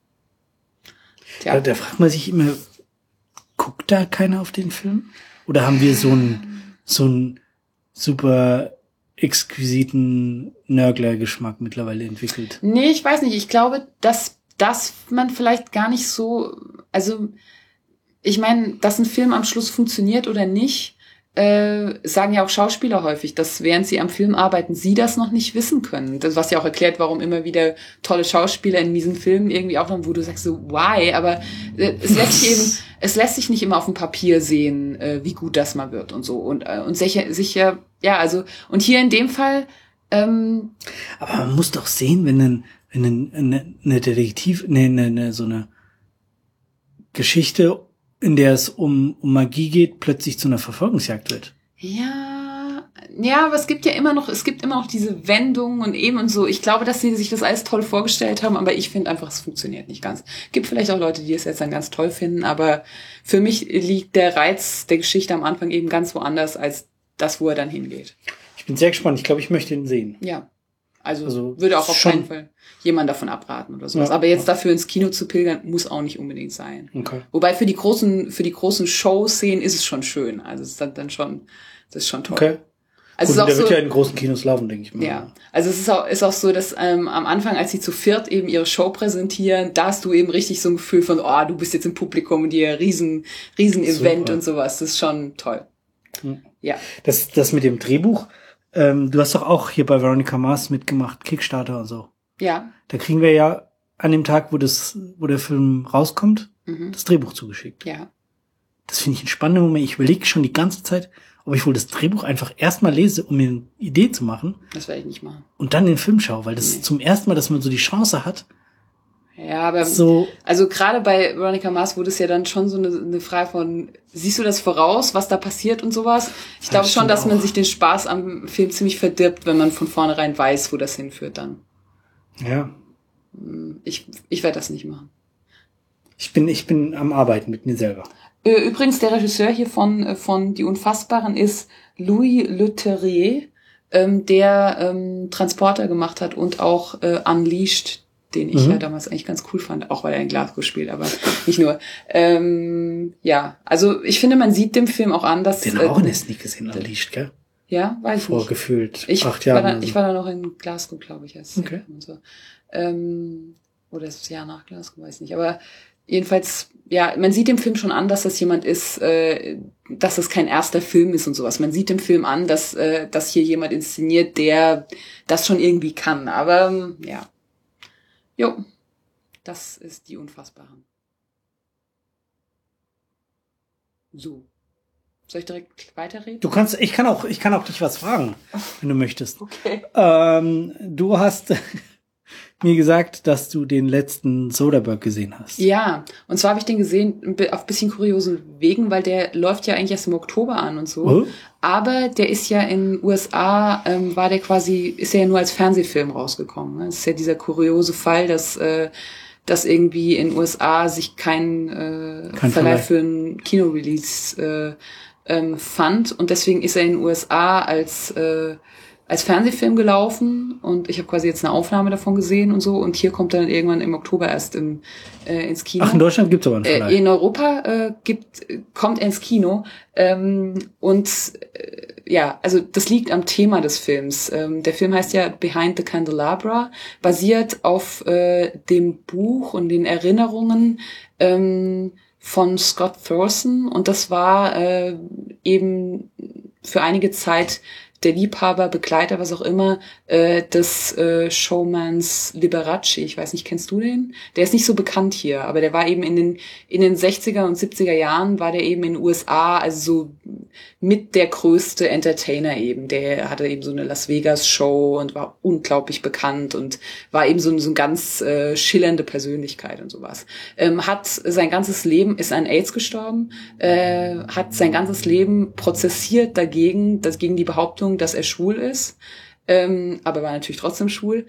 Tja. Da, da fragt man sich immer, guckt da keiner auf den Film? Oder haben wir so einen so einen super exquisiten Nörgler-Geschmack mittlerweile entwickelt? Nee, ich weiß nicht. Ich glaube, dass, dass man vielleicht gar nicht so, also ich meine, dass ein Film am Schluss funktioniert oder nicht, äh, sagen ja auch Schauspieler häufig, dass während sie am Film arbeiten, sie das noch nicht wissen können. Das, was ja auch erklärt, warum immer wieder tolle Schauspieler in diesen Filmen irgendwie auch noch, wo du sagst so, why? Aber äh, es lässt sich eben, es lässt sich nicht immer auf dem Papier sehen, äh, wie gut das mal wird und so. Und, äh, und sicher, sicher, ja, also, und hier in dem Fall, ähm, aber man muss doch sehen, wenn ein, wenn ein, eine, eine Detektiv, ne, ne, ne, so eine Geschichte, in der es um, um Magie geht, plötzlich zu einer Verfolgungsjagd wird. Ja, ja, aber es gibt ja immer noch, es gibt immer noch diese Wendungen und eben und so. Ich glaube, dass sie sich das alles toll vorgestellt haben, aber ich finde einfach, es funktioniert nicht ganz. Gibt vielleicht auch Leute, die es jetzt dann ganz toll finden, aber für mich liegt der Reiz der Geschichte am Anfang eben ganz woanders als das, wo er dann hingeht. Ich bin sehr gespannt. Ich glaube, ich möchte ihn sehen. Ja. Also, also würde auch auf schon keinen Fall jemand davon abraten oder sowas. Ja, aber jetzt ja. dafür ins Kino zu pilgern, muss auch nicht unbedingt sein. Okay. Wobei für die großen, für die großen Show-Szenen ist es schon schön. Also es ist dann, dann schon, das ist schon toll. Okay. Also Gut, es ist auch der so, wird ja in großen Kinos laufen, denke ich mal. ja. Also es ist auch, ist auch so, dass ähm, am Anfang, als sie zu viert eben ihre Show präsentieren, da hast du eben richtig so ein Gefühl von, oh, du bist jetzt im Publikum und ihr riesen, riesen Event Super. und sowas. Das ist schon toll. Hm. Ja. Das, das mit dem Drehbuch, ähm, du hast doch auch hier bei Veronica Mars mitgemacht, Kickstarter und so. Ja. Da kriegen wir ja an dem Tag, wo das, wo der Film rauskommt, Mhm. das Drehbuch zugeschickt. Ja. Das finde ich ein spannender Moment. Ich überlege schon die ganze Zeit, ob ich wohl das Drehbuch einfach erstmal lese, um mir eine Idee zu machen Das werde ich nicht machen. und dann den Film schaue, weil das Nee. ist zum ersten Mal, dass man so die Chance hat, Ja, aber so, also gerade bei Veronica Mars wurde es ja dann schon so eine, eine Frage von, siehst du das voraus, was da passiert und sowas? Ich Ja, glaube schon, stimmt dass man auch. sich den Spaß am Film ziemlich verdirbt, wenn man von vornherein weiß, wo das hinführt dann. ja, Ich, ich werde das nicht machen. ich bin, ich bin am Arbeiten mit mir selber. Äh, Übrigens, der Regisseur hier von, äh, von Die Unfassbaren ist Louis Leterrier, ähm, der ähm, Transporter gemacht hat und auch äh, Unleashed, den ich Mhm. ja damals eigentlich ganz cool fand, auch weil er in Glasgow spielt, aber nicht nur. Ähm, ja, also ich finde, man sieht dem Film auch an, dass... Den äh, auch in der Sneak gesehen, Unleashed, gell? Ja, weiß ich Vor nicht. gefühlt Ich acht war, Jahren. da, oder so. ich war da noch in Glasgow, glaube ich. Als Okay. und so. ähm, oder ist das Jahr nach Glasgow, weiß nicht. Aber jedenfalls, ja, man sieht dem Film schon an, dass das jemand ist, äh, dass das kein erster Film ist und sowas. Man sieht dem Film an, dass, äh, dass hier jemand inszeniert, der das schon irgendwie kann. Aber ähm, ja, jo, das ist Die Unfassbaren. So. Soll ich direkt weiterreden? Du kannst, ich kann auch, ich kann auch dich was fragen, wenn du möchtest. Okay. Ähm, du hast mir gesagt, dass du den letzten Soderbergh gesehen hast. Ja, und zwar habe ich den gesehen auf ein bisschen kuriosen Wegen, weil der läuft ja eigentlich erst im Oktober an und so. Oh. Aber der ist ja in U S A, ähm, war der quasi, ist er ja nur als Fernsehfilm rausgekommen. Ne? Das ist ja dieser kuriose Fall, dass, äh, dass irgendwie in U S A sich kein, äh, Kein Verleih Verleih. für ein Kinorelease äh, ähm, fand. Und deswegen ist er in den U S A als äh, als Fernsehfilm gelaufen und ich habe quasi jetzt eine Aufnahme davon gesehen und so und hier kommt er dann irgendwann im Oktober erst in, äh, ins Kino. Ach, in Deutschland gibt's aber einen Verleih. Äh, in Europa äh, gibt kommt er ins Kino ähm, und äh, ja, also das liegt am Thema des Films. Ähm, der Film heißt ja Behind the Candelabra, basiert auf äh, dem Buch und den Erinnerungen ähm, von Scott Thorson und das war äh, eben für einige Zeit der Liebhaber, Begleiter, was auch immer, äh, des äh, Showmans Liberace. Ich weiß nicht, kennst du den? Der ist nicht so bekannt hier, aber der war eben in den in den sechziger und siebziger Jahren, war der eben in den U S A, also so mit der größte Entertainer eben. Der hatte eben so eine Las Vegas Show und war unglaublich bekannt und war eben so, so eine ganz äh, schillernde Persönlichkeit und sowas. Ähm, hat sein ganzes Leben, ist an AIDS gestorben, äh, hat sein ganzes Leben prozessiert dagegen, das gegen die Behauptung, dass er schwul ist, ähm, aber war natürlich trotzdem schwul.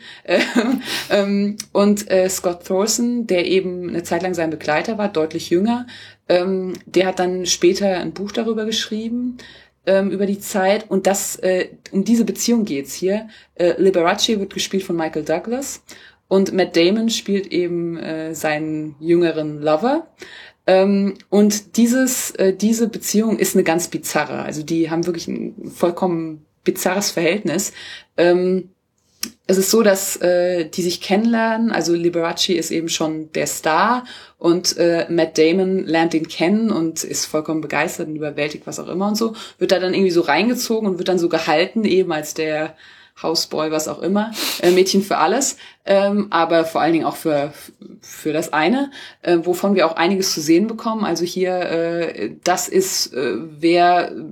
ähm, und äh, Scott Thorson, der eben eine Zeit lang sein Begleiter war, deutlich jünger, ähm, der hat dann später ein Buch darüber geschrieben, ähm, über die Zeit. Und das, äh, um diese Beziehung geht's hier. Äh, Liberace wird gespielt von Michael Douglas und Matt Damon spielt eben äh, seinen jüngeren Lover. Ähm, und dieses, äh, diese Beziehung ist eine ganz bizarre. Also die haben wirklich ein vollkommen bizarres Verhältnis. Ähm, es ist so, dass äh, die sich kennenlernen. Also Liberace ist eben schon der Star und äh, Matt Damon lernt ihn kennen und ist vollkommen begeistert und überwältigt, was auch immer und so. Wird da dann irgendwie so reingezogen und wird dann so gehalten, eben als der Houseboy, was auch immer, äh, Mädchen für alles, ähm, aber vor allen Dingen auch für für das eine, äh, wovon wir auch einiges zu sehen bekommen. Also hier, äh, das ist, äh, wer äh,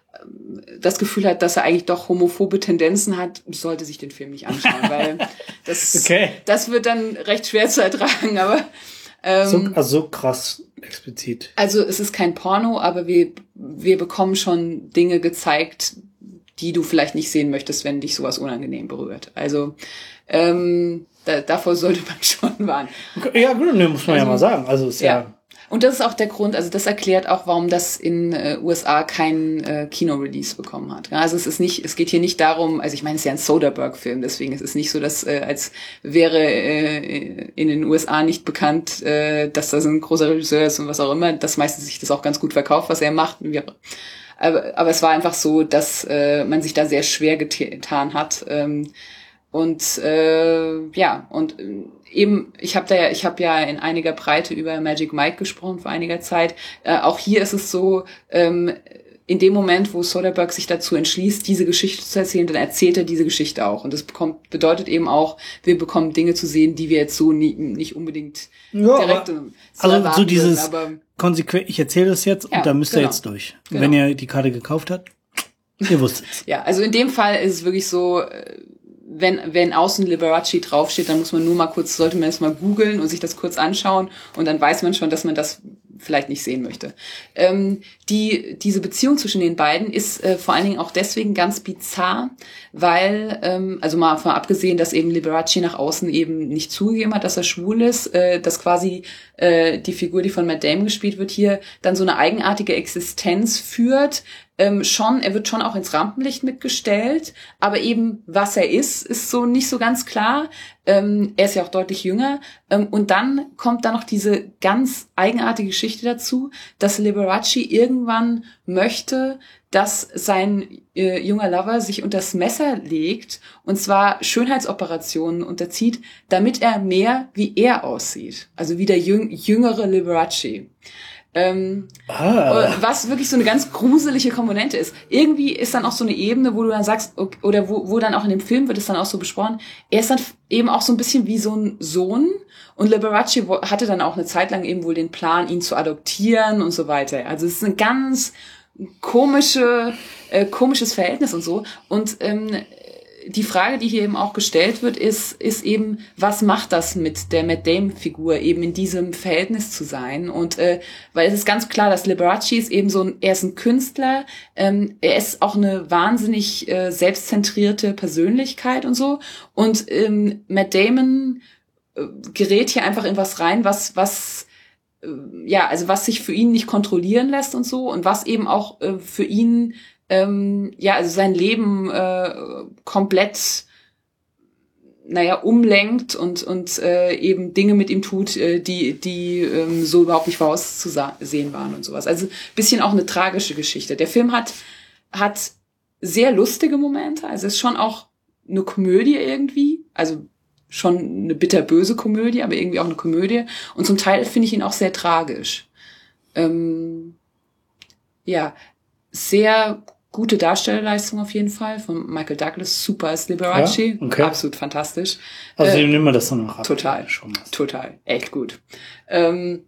das Gefühl hat, dass er eigentlich doch homophobe Tendenzen hat, sollte sich den Film nicht anschauen, weil das okay. das wird dann recht schwer zu ertragen, aber ähm, so, also so krass explizit. Also es ist kein Porno, aber wir wir bekommen schon Dinge gezeigt, die du vielleicht nicht sehen möchtest, wenn dich sowas unangenehm berührt. Also ähm, da, davor sollte man schon warnen. Ja, gut, ne, muss man also, ja mal sagen. Also ist ja, ja. Und das ist auch der Grund, also das erklärt auch, warum das in äh, U S A kein äh, Kino-Release bekommen hat. Ja, also es ist nicht, es geht hier nicht darum, also ich meine, es ist ja ein Soderbergh-Film, deswegen ist es nicht so, dass äh, als wäre äh, in den U S A nicht bekannt, äh, dass das ein großer Regisseur ist und was auch immer, dass meistens sich das auch ganz gut verkauft, was er macht. Aber, aber es war einfach so, dass äh, man sich da sehr schwer getan hat. Ähm, und äh, ja, und eben, ich habe da ja, ich habe ja in einiger Breite über Magic Mike gesprochen vor einiger Zeit. Äh, auch hier ist es so, ähm, in dem Moment, wo Soderbergh sich dazu entschließt, diese Geschichte zu erzählen, dann erzählt er diese Geschichte auch. Und das bekommt, bedeutet eben auch, wir bekommen Dinge zu sehen, die wir jetzt so nie, nicht unbedingt ja, direkt aber, also so dieses würden, konsequent, ich erzähle das jetzt ja, und da müsst genau, ihr jetzt durch. Und genau. wenn ihr die Karte gekauft habt, ihr wusstet es. Ja, also in dem Fall ist es wirklich so, wenn wenn außen Liberace draufsteht, dann muss man nur mal kurz, sollte man das mal googeln und sich das kurz anschauen und dann weiß man schon, dass man das vielleicht nicht sehen möchte. Ähm, die diese Beziehung zwischen den beiden ist äh, vor allen Dingen auch deswegen ganz bizarr, weil, ähm, also mal von abgesehen, dass eben Liberace nach außen eben nicht zugegeben hat, dass er schwul ist, äh, dass quasi äh, die Figur, die von Matt Damon gespielt wird, hier dann so eine eigenartige Existenz führt. Ähm, schon, er wird schon auch ins Rampenlicht mitgestellt, aber eben, was er ist, ist so nicht so ganz klar. Ähm, er ist ja auch deutlich jünger. Ähm, und dann kommt da noch diese ganz eigenartige Geschichte dazu, dass Liberace irgendwann möchte, dass sein äh, junger Lover sich unters Messer legt, und zwar Schönheitsoperationen unterzieht, damit er mehr wie er aussieht. Also wie der jüng- jüngere Liberace. Ähm, ah. Was wirklich so eine ganz gruselige Komponente ist. Irgendwie ist dann auch so eine Ebene, wo du dann sagst, okay, oder wo, wo dann auch in dem Film wird es dann auch so besprochen, er ist dann eben auch so ein bisschen wie so ein Sohn, und Liberace hatte dann auch eine Zeit lang eben wohl den Plan, ihn zu adoptieren und so weiter. Also es ist ein ganz komische, äh, komisches Verhältnis und so. Und ähm, die Frage, die hier eben auch gestellt wird, ist, ist eben, was macht das mit der Matt Damon-Figur, eben in diesem Verhältnis zu sein? Und äh, weil es ist ganz klar, dass Liberace ist eben so ein, er ist ein Künstler, ähm, er ist auch eine wahnsinnig äh, selbstzentrierte Persönlichkeit und so. Und ähm, Matt Damon äh, gerät hier einfach in was rein, was was äh, ja, also was sich für ihn nicht kontrollieren lässt und so, und was eben auch äh, für ihn Ähm, ja, also sein Leben äh, komplett, naja, umlenkt und und äh, eben Dinge mit ihm tut, äh, die die ähm, so überhaupt nicht vorauszusehen waren und sowas. Also bisschen auch eine tragische Geschichte. Der Film hat hat sehr lustige Momente, also ist schon auch eine Komödie irgendwie, also schon eine bitterböse Komödie, aber irgendwie auch eine Komödie. Und zum Teil finde ich ihn auch sehr tragisch. Ähm, ja, sehr gute Darstellerleistung auf jeden Fall von Michael Douglas, super als Liberace, ja, okay. Absolut fantastisch. Also äh, nehmen wir das dann noch ab. Total, schon total, echt gut. Ähm,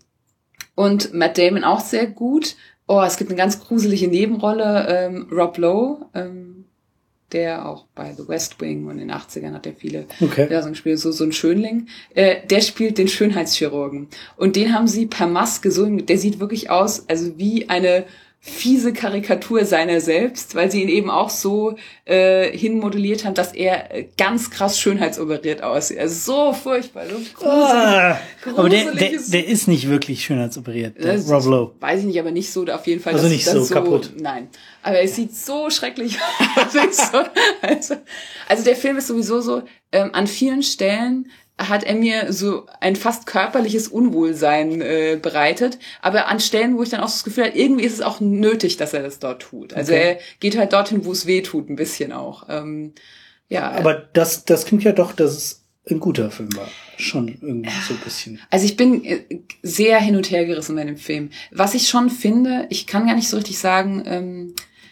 und Matt Damon auch sehr gut. Oh, es gibt eine ganz gruselige Nebenrolle, ähm, Rob Lowe, ähm, der auch bei The West Wing und in den achtzigern hat er viele okay. ja, so ein Spiel, so, so ein Schönling. Äh, der spielt den Schönheitschirurgen. Und den haben sie per Maske so, der sieht wirklich aus, also wie eine fiese Karikatur seiner selbst, weil sie ihn eben auch so äh, hinmodelliert haben, dass er ganz krass schönheitsoperiert aussieht. Also so furchtbar. So gruselig, ah, aber der, der, der ist nicht wirklich schönheitsoperiert, der das Rob Lowe. Weiß ich nicht, aber nicht so auf jeden Fall. Also dass, nicht dass so, so kaputt. Nein, aber es sieht so schrecklich aus. also, also der Film ist sowieso so, ähm, an vielen Stellen hat er mir so ein fast körperliches Unwohlsein äh, bereitet, aber an Stellen, wo ich dann auch das Gefühl habe, irgendwie ist es auch nötig, dass er das dort tut. Also okay. Er geht halt dorthin, wo es weh tut, ein bisschen auch. Ähm, ja. Aber das, das klingt ja doch, dass es ein guter Film war. Schon irgendwie so ein bisschen. Also ich bin sehr hin und her gerissen bei dem Film. Was ich schon finde, ich kann gar nicht so richtig sagen, ähm,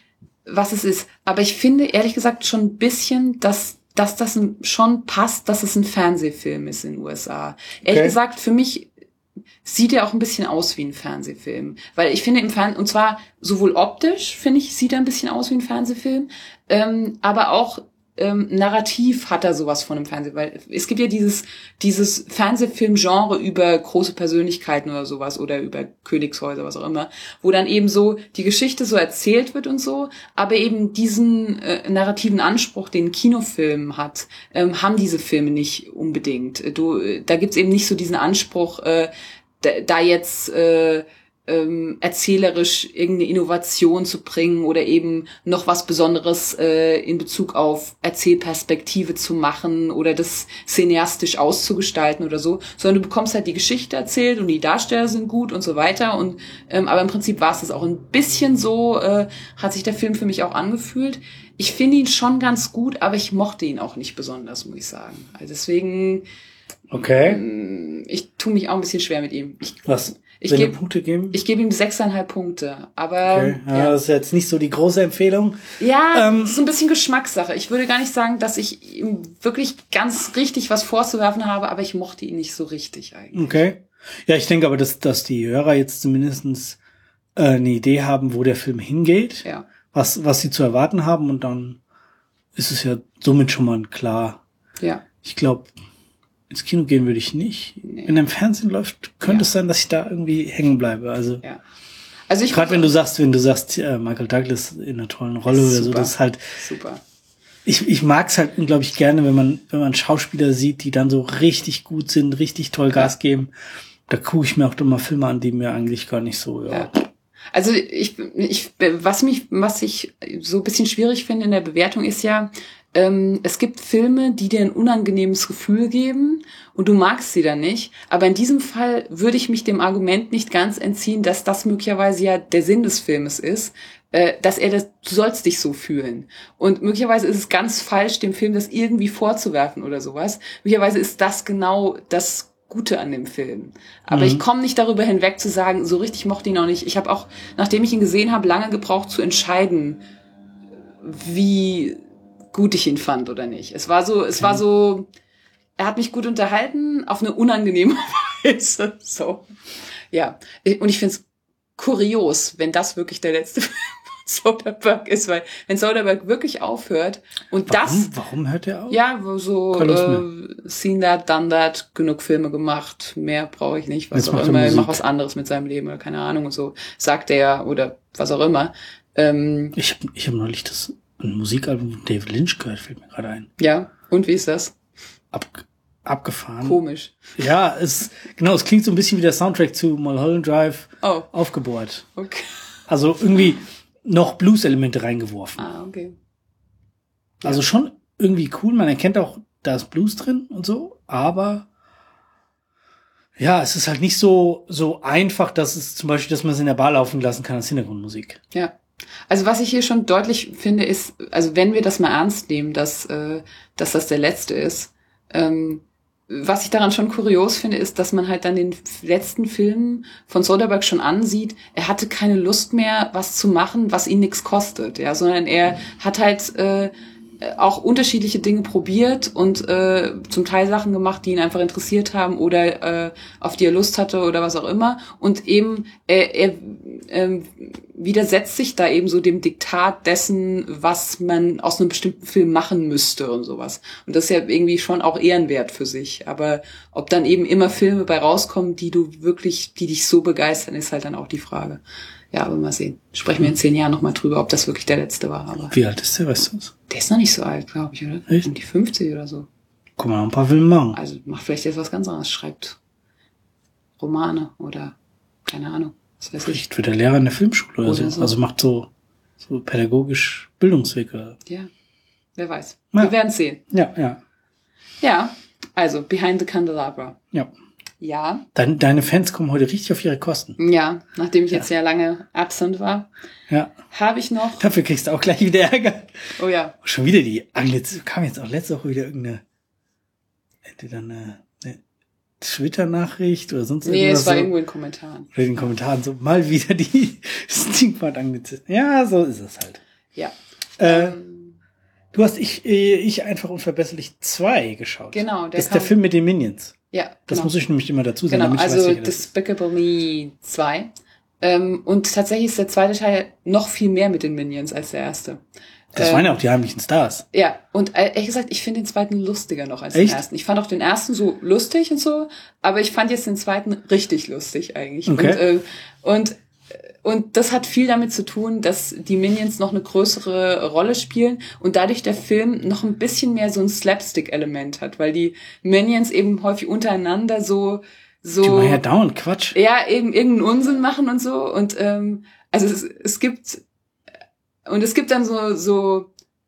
was es ist, aber ich finde ehrlich gesagt schon ein bisschen, dass dass das schon passt, dass es ein Fernsehfilm ist in den U S A. Ehrlich okay. gesagt, für mich sieht er auch ein bisschen aus wie ein Fernsehfilm. Weil ich finde im Fernsehen, und zwar sowohl optisch, finde ich, sieht er ein bisschen aus wie ein Fernsehfilm, ähm, aber auch ähm, narrativ hat er sowas von einem Fernsehen. Weil es gibt ja dieses dieses Fernsehfilm-Genre über große Persönlichkeiten oder sowas oder über Königshäuser, was auch immer, wo dann eben so die Geschichte so erzählt wird und so, aber eben diesen äh, narrativen Anspruch, den ein Kinofilm hat, ähm, haben diese Filme nicht unbedingt. Du, da gibt's eben nicht so diesen Anspruch, äh, da, da jetzt äh, ähm, erzählerisch irgendeine Innovation zu bringen oder eben noch was Besonderes äh, in Bezug auf Erzählperspektive zu machen oder das cineastisch auszugestalten oder so, sondern du bekommst halt die Geschichte erzählt und die Darsteller sind gut und so weiter und ähm, aber im Prinzip war es das auch ein bisschen so, äh, hat sich der Film für mich auch angefühlt. Ich finde ihn schon ganz gut, aber ich mochte ihn auch nicht besonders, muss ich sagen. Also deswegen okay. Ähm, ich tue mich auch ein bisschen schwer mit ihm. Ich, was? Ich gebe Punkte geben? Ich gebe ihm sechseinhalb Punkte, aber okay. ja, ja. Das ist jetzt nicht so die große Empfehlung. Ja, ähm, das ist ein bisschen Geschmackssache. Ich würde gar nicht sagen, dass ich ihm wirklich ganz richtig was vorzuwerfen habe, aber ich mochte ihn nicht so richtig eigentlich. Okay. Ja, ich denke aber, dass, dass die Hörer jetzt zumindest äh, eine Idee haben, wo der Film hingeht, ja. was, was sie zu erwarten haben und dann ist es ja somit schon mal klar. Ja. Ich glaube, ins Kino gehen würde ich nicht. Nee. Wenn er im Fernsehen läuft, könnte ja. es sein, dass ich da irgendwie hängen bleibe. Also, ja. also ich gerade wenn du sagst, wenn du sagst, äh, Michael Douglas in einer tollen Rolle oder so, das ist halt. Super. Ich ich mag's halt unglaublich gerne, wenn man wenn man Schauspieler sieht, die dann so richtig gut sind, richtig toll Gas ja. geben. Da gucke ich mir auch immer Filme an, die mir eigentlich gar nicht so. Ja. ja. Also ich ich was mich was ich so ein bisschen schwierig finde in der Bewertung ist ja, Ähm, es gibt Filme, die dir ein unangenehmes Gefühl geben und du magst sie dann nicht. Aber in diesem Fall würde ich mich dem Argument nicht ganz entziehen, dass das möglicherweise ja der Sinn des Filmes ist, äh, dass er das, du sollst dich so fühlen. Und möglicherweise ist es ganz falsch, dem Film das irgendwie vorzuwerfen oder sowas. Möglicherweise ist das genau das Gute an dem Film. Aber mhm. ich komme nicht darüber hinweg zu sagen, so richtig mochte ich ihn auch nicht. Ich habe auch, nachdem ich ihn gesehen habe, lange gebraucht zu entscheiden, wie gut ich ihn fand oder nicht. Es war so, es okay. war so, er hat mich gut unterhalten, auf eine unangenehme Weise. So. Ja. Und ich finde es kurios, wenn das wirklich der letzte Film von Soderbergh ist, weil wenn Soderbergh wirklich aufhört und warum? das. Warum hört er auf? Ja, so, äh, seen that, done that, genug Filme gemacht, mehr brauche ich nicht, was Jetzt auch immer, ich mach was anderes mit seinem Leben oder keine Ahnung und so, sagt er oder was auch immer. Ähm, ich habe ich hab neulich das ein Musikalbum von David Lynch gehört, fällt mir gerade ein. Ja, und wie ist das? Ab, abgefahren. Komisch. Ja, es genau, es klingt so ein bisschen wie der Soundtrack zu Mulholland Drive oh. aufgebohrt. Okay. Also irgendwie noch Blues-Elemente reingeworfen. Ah, okay. Ja. Also schon irgendwie cool, man erkennt auch, da ist Blues drin und so, aber ja, es ist halt nicht so so einfach, dass es zum Beispiel, dass man es in der Bar laufen lassen kann als Hintergrundmusik. Ja. Also was ich hier schon deutlich finde, ist, also wenn wir das mal ernst nehmen, dass, äh, dass das der letzte ist, ähm, was ich daran schon kurios finde, ist, dass man halt dann den letzten Film von Soderbergh schon ansieht, er hatte keine Lust mehr, was zu machen, was ihn nichts kostet, ja, sondern er hat halt äh, auch unterschiedliche Dinge probiert und äh, zum Teil Sachen gemacht, die ihn einfach interessiert haben oder äh, auf die er Lust hatte oder was auch immer. Und eben er, er äh, widersetzt sich da eben so dem Diktat dessen, was man aus einem bestimmten Film machen müsste und sowas. Und das ist ja irgendwie schon auch ehrenwert für sich. Aber ob dann eben immer Filme bei rauskommen, die du wirklich, die dich so begeistern, ist halt dann auch die Frage. Ja, aber mal sehen. Sprechen wir in zehn Jahren nochmal drüber, ob das wirklich der letzte war. Aber wie alt ist der, weißt du das? Der ist noch nicht so alt, glaube ich, oder? Echt? Um die fünfzig oder so. Guck mal, ein paar Filme machen. Also macht vielleicht jetzt was ganz anderes. Schreibt Romane oder keine Ahnung. Was weiß ich. Vielleicht wird er Lehrer in der Filmschule oder, oder so. so. Also macht so, so pädagogisch Bildungswege. Ja, wer weiß. Ja. Wir werden sehen. Ja, ja. Ja, also Behind the Candelabra. Ja. Ja. Deine, deine Fans kommen heute richtig auf ihre Kosten. Ja, nachdem ich ja. jetzt sehr lange absent war, ja. habe ich noch... Dafür kriegst du auch gleich wieder Ärger. Oh ja. Schon wieder die Anglitz... Kam jetzt auch letzte Woche wieder irgendeine... Entweder eine, eine Twitter-Nachricht oder sonst irgendwas. Nee, es war so. irgendwo in Kommentaren. Oder in den Kommentaren so mal wieder die Stingpart-Anglizisten. Ja, so ist es halt. Ja. Äh, ähm, du hast ich, ich einfach unverbesserlich zwei geschaut. Genau. Der das ist kam, der Film mit den Minions. Ja, Das genau. muss ich nämlich immer dazu sagen. Genau, damit ich also weiß, das ist. Despicable Me zwei. Ähm, und tatsächlich ist der zweite Teil noch viel mehr mit den Minions als der erste. Das ähm, waren ja auch die heimlichen Stars. Ja, und äh, ehrlich gesagt, ich finde den zweiten lustiger noch als Echt? den ersten. Ich fand auch den ersten so lustig und so, aber ich fand jetzt den zweiten richtig lustig eigentlich. Okay. Und, äh, und Und das hat viel damit zu tun, dass die Minions noch eine größere Rolle spielen und dadurch der Film noch ein bisschen mehr so ein Slapstick-Element hat, weil die Minions eben häufig untereinander so so Die machen ja dauernd Quatsch. ja eben irgendeinen Unsinn machen und so und ähm, also es, es gibt und es gibt dann so so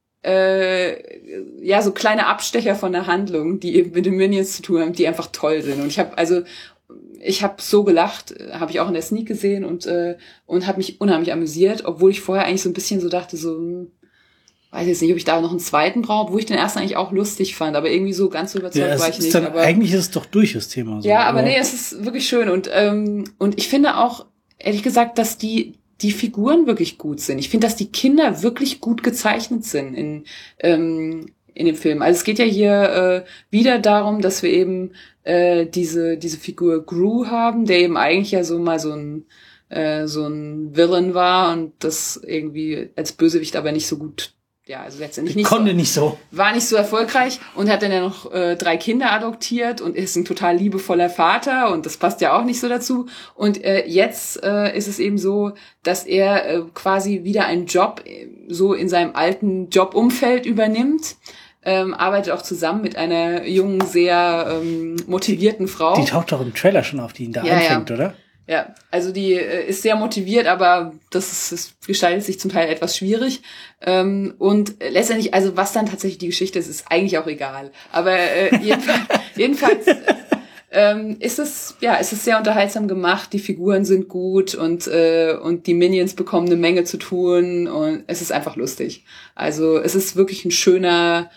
äh, ja so kleine Abstecher von der Handlung, die eben mit den Minions zu tun haben, die einfach toll sind und ich habe also Ich habe so gelacht, habe ich auch in der Sneak gesehen und äh, und habe mich unheimlich amüsiert, obwohl ich vorher eigentlich so ein bisschen so dachte, so hm, weiß jetzt nicht, ob ich da noch einen zweiten brauche, wo ich den ersten eigentlich auch lustig fand, aber irgendwie so ganz so überzeugt ja, war ich ist nicht. Dann, aber eigentlich ist es doch durch das Thema. So, ja, aber oder? nee, es ist wirklich schön und ähm, und ich finde auch ehrlich gesagt, dass die die Figuren wirklich gut sind. Ich finde, dass die Kinder wirklich gut gezeichnet sind in ähm, in dem Film. Also es geht ja hier äh, wieder darum, dass wir eben äh, diese diese Figur Gru haben, der eben eigentlich ja so mal so ein äh, so ein Villain war und das irgendwie als Bösewicht aber nicht so gut, ja, also letztendlich nicht konnte so, nicht so. war nicht so erfolgreich und hat dann ja noch äh, drei Kinder adoptiert und ist ein total liebevoller Vater und das passt ja auch nicht so dazu. Und äh, jetzt äh, ist es eben so, dass er äh, quasi wieder einen Job äh, so in seinem alten Jobumfeld übernimmt. Ähm, arbeitet auch zusammen mit einer jungen, sehr ähm, motivierten Frau. Die taucht doch im Trailer schon auf, die ihn da Ja, einfängt, ja. oder? Ja, also die äh, ist sehr motiviert, aber das, ist, das gestaltet sich zum Teil etwas schwierig. Ähm, und äh, letztendlich, also was dann tatsächlich die Geschichte ist, ist eigentlich auch egal. Aber äh, jedenfalls, jedenfalls äh, ähm, ist es ja, ist es sehr unterhaltsam gemacht. Die Figuren sind gut und äh, und die Minions bekommen eine Menge zu tun und es ist einfach lustig. Also es ist wirklich ein schöner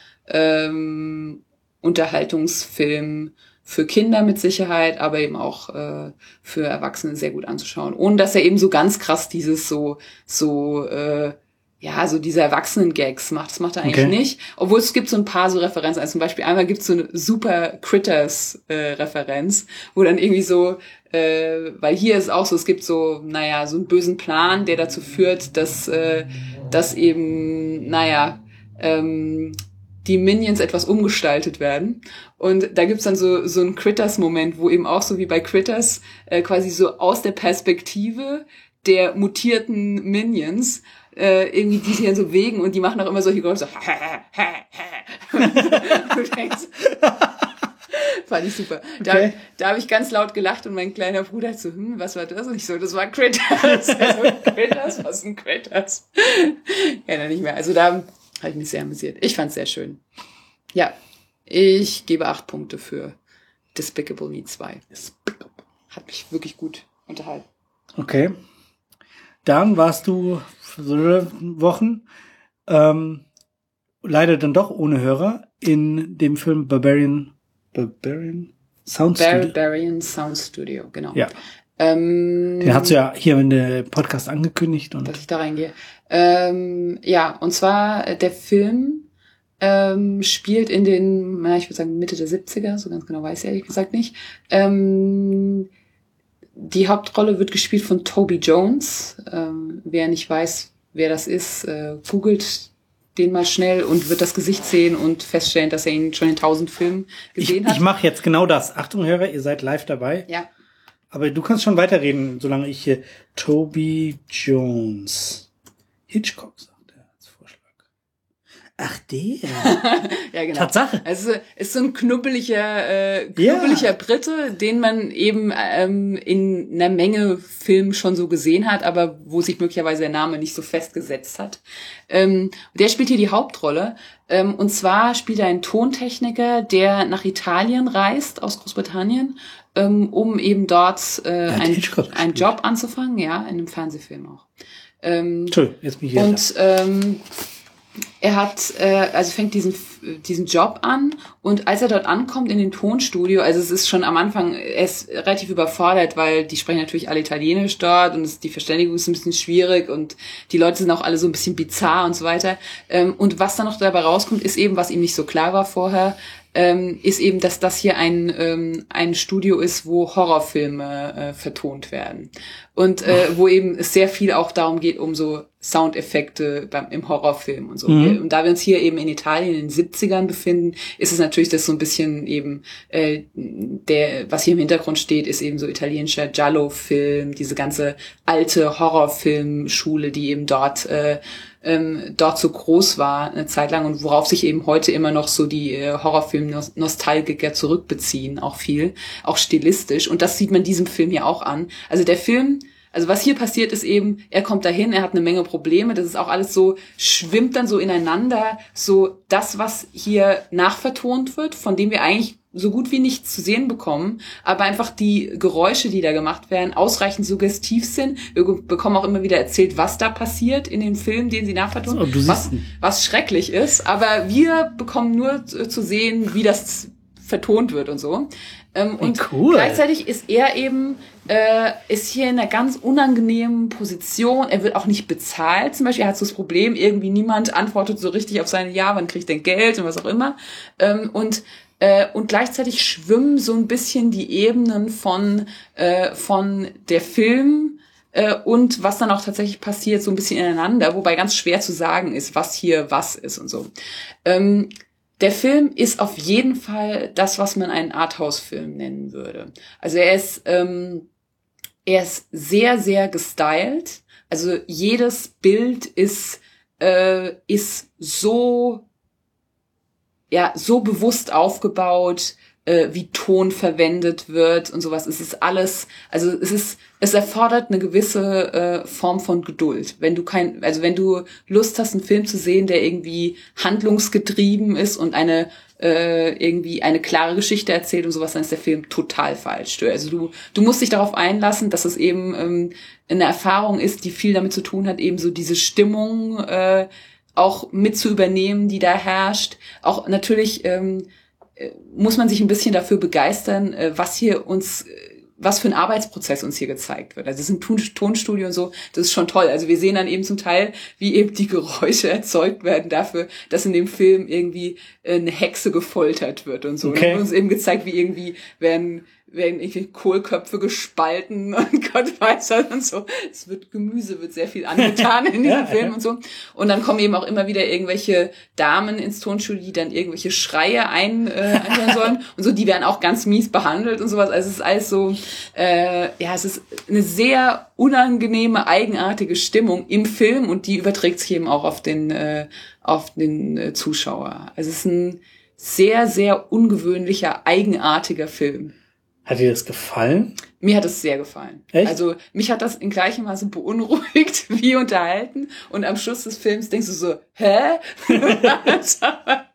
ähm, Unterhaltungsfilm für Kinder mit Sicherheit, aber eben auch äh, für Erwachsene sehr gut anzuschauen. Ohne dass er eben so ganz krass dieses so, so, äh, ja, so diese Erwachsenen-Gags macht. Das macht er eigentlich Okay. nicht. Obwohl es gibt so ein paar so Referenzen. Also zum Beispiel einmal gibt es so eine super Critters-Referenz, wo dann irgendwie so, äh, weil hier ist auch so, es gibt so, naja, so einen bösen Plan, der dazu führt, dass, äh, dass eben, naja, ähm, die Minions etwas umgestaltet werden. Und da gibt's dann so so einen Critters-Moment, wo eben auch so wie bei Critters äh, quasi so aus der Perspektive der mutierten Minions äh, irgendwie die sich dann so wegen und die machen auch immer solche Geräusche so Du denkst, fand ich super. Da, Okay. da habe ich ganz laut gelacht und mein kleiner Bruder so, hm, was war das? Und ich so, das war Critters. Also, Critters, was sind Critters? Ja, dann nicht mehr. Also da habe ich mich sehr amüsiert. Ich fand es sehr schön. Ja, ich gebe acht Punkte für Despicable Me zwei. Hat mich wirklich gut unterhalten. Okay. Dann warst du für so Wochen ähm, leider dann doch ohne Hörer in dem Film Barbarian Barbarian Sound Studio. Barbarian Sound Studio, genau. Ja. Ähm, Den hast du ja hier in der Podcast angekündigt. Und dass ich da reingehe. Ähm, ja, und zwar der Film ähm, spielt in den, na, ich würde sagen Mitte der siebziger, so ganz genau weiß ich ehrlich gesagt nicht. Ähm, die Hauptrolle wird gespielt von Toby Jones. Ähm, wer nicht weiß, wer das ist, äh, googelt den mal schnell und wird das Gesicht sehen und feststellen, dass er ihn schon in tausend Filmen gesehen ich, hat. Ich mache jetzt genau das. Achtung, Hörer, ihr seid live dabei. Ja. Aber du kannst schon weiterreden, solange ich hier Toby Jones Hitchcock sagte als Vorschlag. Ach, der. Ja, genau. Tatsache. Also ist so ein knubbeliger, äh, knubbeliger ja. Brite, den man eben ähm, in einer Menge Filmen schon so gesehen hat, aber wo sich möglicherweise der Name nicht so festgesetzt hat. Ähm, der spielt hier die Hauptrolle. Ähm, und zwar spielt er einen Tontechniker, der nach Italien reist, aus Großbritannien, ähm, um eben dort äh, einen, einen Job anzufangen, ja, in einem Fernsehfilm auch. Ähm, Entschuldigung, jetzt bin ich hier. Und ähm, er hat, äh, also fängt diesen diesen Job an und als er dort ankommt in den Tonstudio, also es ist schon am Anfang, er ist relativ überfordert, weil die sprechen natürlich alle Italienisch dort und es, die Verständigung ist ein bisschen schwierig und die Leute sind auch alle so ein bisschen bizarr und so weiter. Ähm, und was dann noch dabei rauskommt, ist eben, was ihm nicht so klar war vorher, ähm, ist eben, dass das hier ein ähm, ein Studio ist, wo Horrorfilme äh, vertont werden. Und äh, wo eben es sehr viel auch darum geht, um so Soundeffekte beim, im Horrorfilm und so. Mhm. Und da wir uns hier eben in Italien in den siebzigern befinden, ist es natürlich das so ein bisschen eben, äh, der, was hier im Hintergrund steht, ist eben so italienischer Giallo-Film, diese ganze alte Horrorfilmschule, die eben dort äh, ähm, dort so groß war eine Zeit lang und worauf sich eben heute immer noch so die äh, Horrorfilm-Nostalgiker zurückbeziehen, auch viel, auch stilistisch. Und das sieht man diesem Film hier auch an. Also der Film, also was hier passiert ist eben, er kommt dahin, er hat eine Menge Probleme, das ist auch alles so, schwimmt dann so ineinander, so das, was hier nachvertont wird, von dem wir eigentlich so gut wie nichts zu sehen bekommen, aber einfach die Geräusche, die da gemacht werden, ausreichend suggestiv sind. Wir bekommen auch immer wieder erzählt, was da passiert in dem Film, den sie nachvertonen, so, was, was schrecklich ist, aber wir bekommen nur zu sehen, wie das vertont wird und so. Ähm, und cool. Gleichzeitig ist er eben, äh, ist hier in einer ganz unangenehmen Position. Er wird auch nicht bezahlt. Zum Beispiel, er hat so das Problem, irgendwie niemand antwortet so richtig auf seine Ja, wann kriegt ich denn Geld und was auch immer. Ähm, und Äh, und gleichzeitig schwimmen so ein bisschen die Ebenen von äh, von der Film äh, und was dann auch tatsächlich passiert, so ein bisschen ineinander, wobei ganz schwer zu sagen ist, was hier was ist und so. Ähm, der Film ist auf jeden Fall das, was man einen Arthouse-Film nennen würde. Also er ist ähm, er ist sehr, sehr gestylt. Also jedes Bild ist äh, ist so ja, so bewusst aufgebaut, äh, wie Ton verwendet wird und sowas. Es ist alles, also es ist, es erfordert eine gewisse äh, Form von Geduld. Wenn du kein, also wenn du Lust hast, einen Film zu sehen, der irgendwie handlungsgetrieben ist und eine äh, irgendwie eine klare Geschichte erzählt und sowas, dann ist der Film total falsch. Also du, du musst dich darauf einlassen, dass es eben ähm, eine Erfahrung ist, die viel damit zu tun hat, eben so diese Stimmung äh, auch mit zu übernehmen, die da herrscht. Auch natürlich ähm, muss man sich ein bisschen dafür begeistern, äh, was hier uns, äh, was für ein Arbeitsprozess uns hier gezeigt wird. Also es ist ein Ton- Tonstudio und so, das ist schon toll. Also wir sehen dann eben zum Teil, wie eben die Geräusche erzeugt werden dafür, dass in dem Film irgendwie eine Hexe gefoltert wird und so. Okay. Und dann wird uns eben gezeigt, wie irgendwie werden werden irgendwie Kohlköpfe gespalten und Gott weiß was und so. Es wird Gemüse, wird sehr viel angetan in diesem ja, Film ja. und so. Und dann kommen eben auch immer wieder irgendwelche Damen ins Tonstudio, die dann irgendwelche Schreie ein, äh, einhören sollen und so. Die werden auch ganz mies behandelt und sowas. Also es ist alles so, äh, ja, es ist eine sehr unangenehme, eigenartige Stimmung im Film und die überträgt sich eben auch auf den, äh, auf den äh, Zuschauer. Also es ist ein sehr, sehr ungewöhnlicher, eigenartiger Film. Hat dir das gefallen? Mir hat es sehr gefallen. Echt? Also mich hat das in gleichem Maße beunruhigt wie unterhalten. Und am Schluss des Films denkst du so, hä?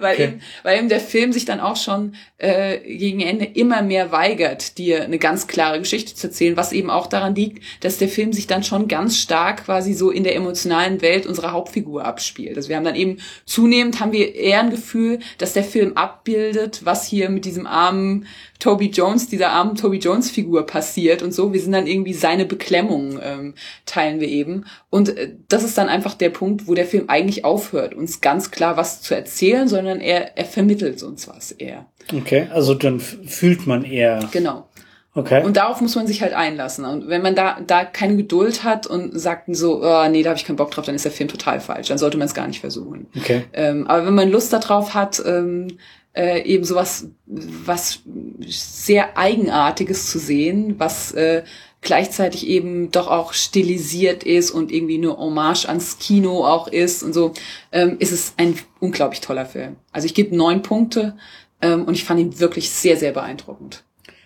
weil, Okay. eben, weil eben der Film sich dann auch schon äh, gegen Ende immer mehr weigert, dir eine ganz klare Geschichte zu erzählen, was eben auch daran liegt, dass der Film sich dann schon ganz stark quasi so in der emotionalen Welt unserer Hauptfigur abspielt. Also wir haben dann eben zunehmend haben wir eher ein Gefühl, dass der Film abbildet, was hier mit diesem armen Toby Jones, dieser armen Toby Jones Figur passiert und so. Wir sind dann irgendwie seine Beklemmung, ähm, teilen wir eben. Und äh, das ist dann einfach der Punkt, wo der Film eigentlich aufhört, uns ganz klar was zu erzählen, sondern er, er vermittelt uns was eher. Okay, also dann f- fühlt man eher. Genau. Okay. Und darauf muss man sich halt einlassen. Und wenn man da da keine Geduld hat und sagt so, oh, nee, da habe ich keinen Bock drauf, dann ist der Film total falsch. Dann sollte man es gar nicht versuchen. Okay. Ähm, aber wenn man Lust darauf hat, ähm, äh, eben sowas, was sehr Eigenartiges zu sehen, was äh, gleichzeitig eben doch auch stilisiert ist und irgendwie eine Hommage ans Kino auch ist und so, ähm, ist es ein unglaublich toller Film. Also ich gebe neun Punkte ähm, und ich fand ihn wirklich sehr, sehr beeindruckend.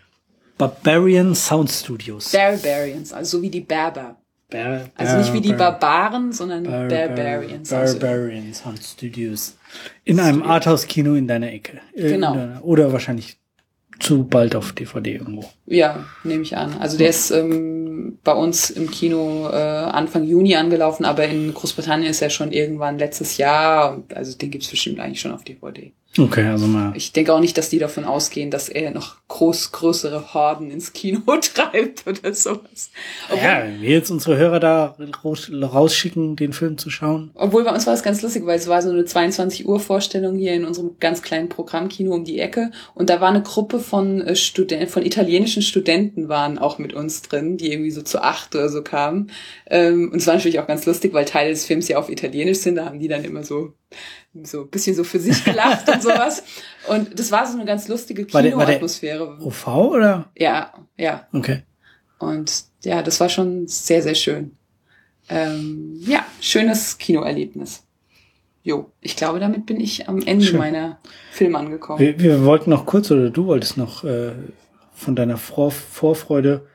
Barbarian Sound Studios. Barbarians, also so wie die Berber. Bar- Also nicht wie die Bar- Barbaren, sondern Bar- Barbarians. Bar- Also, Barbarian Sound Studios. In einem Arthouse-Kino in deiner Ecke. Äh, Genau. in deiner, oder wahrscheinlich zu bald auf D V D irgendwo. ja, nehme ich an. Also der ist ähm, bei uns im Kino äh, Anfang Juni angelaufen, aber in Großbritannien ist er schon irgendwann letztes Jahr. Und also den gibt's bestimmt eigentlich schon auf D V D. Okay, also mal. Ich denke auch nicht, dass die davon ausgehen, dass er noch groß größere Horden ins Kino treibt oder sowas. Obwohl, Ja, wenn wir jetzt unsere Hörer da raus, rausschicken, den Film zu schauen. Obwohl bei uns war es ganz lustig, weil es war so eine zweiundzwanzig Uhr Vorstellung hier in unserem ganz kleinen Programmkino um die Ecke und da war eine Gruppe von äh, Studenten, von italienischen Studenten waren auch mit uns drin, die irgendwie so zu acht oder so kamen. Ähm, und es war natürlich auch ganz lustig, weil Teile des Films ja auf Italienisch sind, da haben die dann immer so so ein bisschen so für sich gelacht und sowas. Und das war so eine ganz lustige War der- war der- Kinoatmosphäre. O V oder? Ja, ja. Okay. Und ja, das war schon sehr, sehr schön. Ähm, ja, schönes Kinoerlebnis. Jo, ich glaube, damit bin ich am Ende Schön. meiner Filme angekommen. Wir, wir wollten noch kurz, oder du wolltest noch äh, von deiner Vor Vorfreude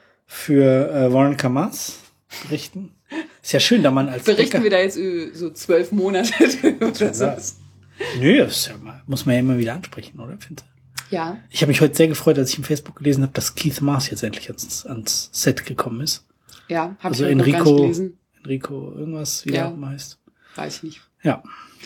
für äh, Warren Kamas berichten. Ist ja schön, da man als Berichten Bäcker- wir da jetzt über so zwölf Monate drüber oder so. Nö, das ist ja mal, muss man ja immer wieder ansprechen, oder? Findest du? Ja, Ich habe mich heute sehr gefreut, als ich im Facebook gelesen habe, dass Keith Mars jetzt endlich ans, ans Set gekommen ist. ja, habe Also ich noch gar nicht Enrico, gelesen. Enrico irgendwas, wie Ja. er immer heißt. Weiß ich nicht. Ja.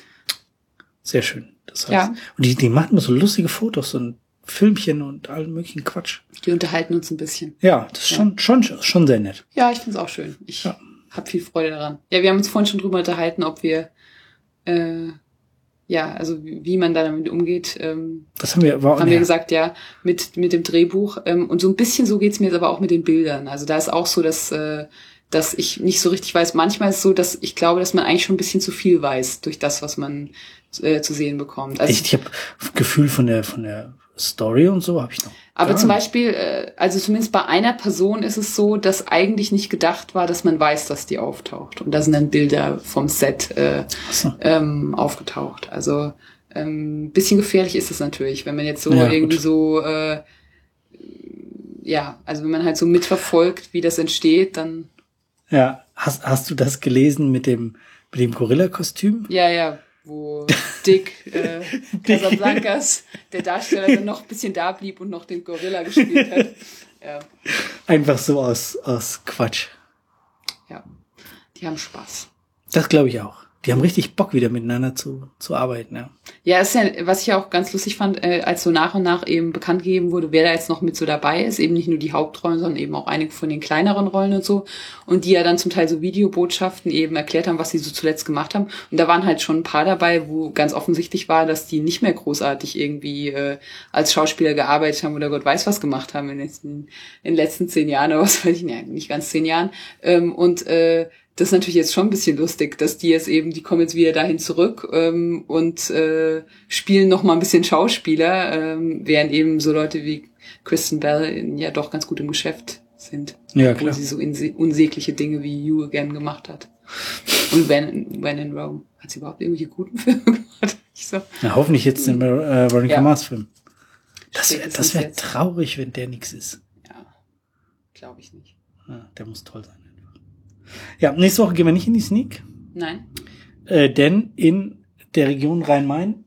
Sehr schön. Das heißt, Ja. Und die, die machen immer so lustige Fotos und Filmchen und allen möglichen Quatsch. Die unterhalten uns ein bisschen. Ja, das ist schon, schon, schon sehr nett. Ja, ich find's auch schön. Ich Ja. hab viel Freude daran. Ja, wir haben uns vorhin schon drüber unterhalten, ob wir äh, ja, also wie wie man da damit umgeht. Ähm, Das haben wir, war, haben wir ja. gesagt, ja, mit mit dem Drehbuch. Ähm, und so ein bisschen so geht's mir jetzt aber auch mit den Bildern. Also da ist auch so, dass äh, dass ich nicht so richtig weiß. Manchmal ist es so, dass ich glaube, dass man eigentlich schon ein bisschen zu viel weiß durch das, was man äh, zu sehen bekommt. Also Ich, ich habe Gefühl von der, von der Story und so habe ich noch. Aber gar zum nicht. Beispiel, äh, also zumindest bei einer Person ist es so, dass eigentlich nicht gedacht war, dass man weiß, dass die auftaucht. Und da sind dann Bilder vom Set äh, Ach so. ähm, aufgetaucht. Also ähm, bisschen gefährlich ist es natürlich, wenn man jetzt so Ja, irgendwie gut. so, äh, ja, also wenn man halt so mitverfolgt, wie das entsteht, dann, Ja, hast, hast du das gelesen mit dem, mit dem Gorilla-Kostüm? ja, ja, wo Dick äh, Casablancas, der Darsteller, dann noch ein bisschen da blieb und noch den Gorilla gespielt hat. Ja. Einfach so aus, aus Quatsch. Ja, die haben Spaß. Das glaube ich auch. Die haben richtig Bock, wieder miteinander zu, zu arbeiten, ja. Ja, ist ja, was ich auch ganz lustig fand, äh, als so nach und nach eben bekannt gegeben wurde, wer da jetzt noch mit so dabei ist, eben nicht nur die Hauptrollen, sondern eben auch einige von den kleineren Rollen und so, und die ja dann zum Teil so Videobotschaften eben erklärt haben, was sie so zuletzt gemacht haben. Und da waren halt schon ein paar dabei, wo ganz offensichtlich war, dass die nicht mehr großartig irgendwie äh, als Schauspieler gearbeitet haben oder Gott weiß was gemacht haben in den letzten, in den letzten zehn Jahren oder was weiß ich, nee, nicht ganz zehn Jahren. Ähm, und äh, das ist natürlich jetzt schon ein bisschen lustig, dass die jetzt eben, die kommen jetzt wieder dahin zurück ähm, und äh, spielen noch mal ein bisschen Schauspieler, ähm, während eben so Leute wie Kristen Bell ja doch ganz gut im Geschäft sind. Ja, Obwohl klar. sie so inse- unsägliche Dinge wie You Again gemacht hat. Und When, When in Rome. Hat sie überhaupt irgendwelche guten Filme gemacht? Ich so, Na, hoffentlich jetzt den äh, Veronica Ja. Mars Film. Das wäre spätestens das wär jetzt. traurig, wenn der nix ist. Ja, glaube ich nicht. Ja, der muss toll sein. Einfach. Ja, nächste Woche gehen wir nicht in die Sneak, Nein? äh, denn in der Region Rhein-Main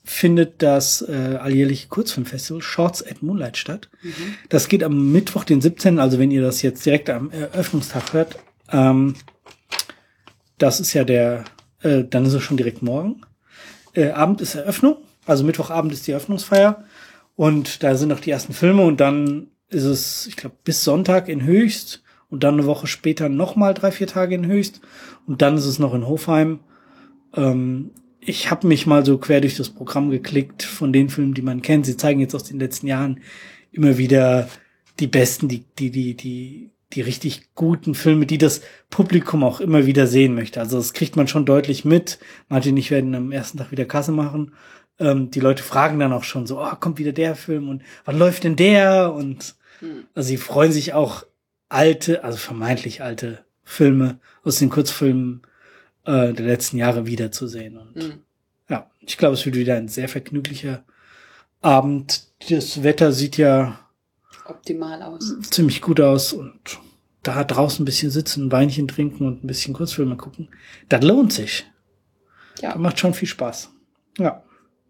findet das äh, alljährliche Kurzfilmfestival Shorts at Moonlight statt. Mhm. Das geht am Mittwoch, den siebzehnten Also wenn ihr das jetzt direkt am Eröffnungstag hört, ähm, das ist ja der, äh, dann ist es schon direkt morgen. Äh, Abend ist Eröffnung, also Mittwochabend ist die Eröffnungsfeier und da sind noch die ersten Filme und dann ist es, ich glaube, bis Sonntag in Höchst und dann eine Woche später nochmal drei, vier Tage in Höchst und dann ist es noch in Hofheim. Ähm, ich habe mich mal so quer durch das Programm geklickt von den Filmen, die man kennt. Sie zeigen jetzt aus den letzten Jahren immer wieder die besten, die, die, die, die, die richtig guten Filme, die das Publikum auch immer wieder sehen möchte. Also das kriegt man schon deutlich mit. Martin und ich werden am ersten Tag wieder Kasse machen. Ähm, die Leute fragen dann auch schon so, oh, kommt wieder der Film und wann läuft denn der? Und hm. also sie freuen sich auch alte, also vermeintlich alte Filme aus den Kurzfilmen äh, der letzten Jahre wiederzusehen. Und hm. ja, ich glaube, es wird wieder ein sehr vergnüglicher Abend. Das Wetter sieht ja optimal aus. Ziemlich gut aus und da draußen ein bisschen sitzen, ein Weinchen trinken und ein bisschen Kurzfilme gucken, das lohnt sich. Ja. Das macht schon viel Spaß. Ja.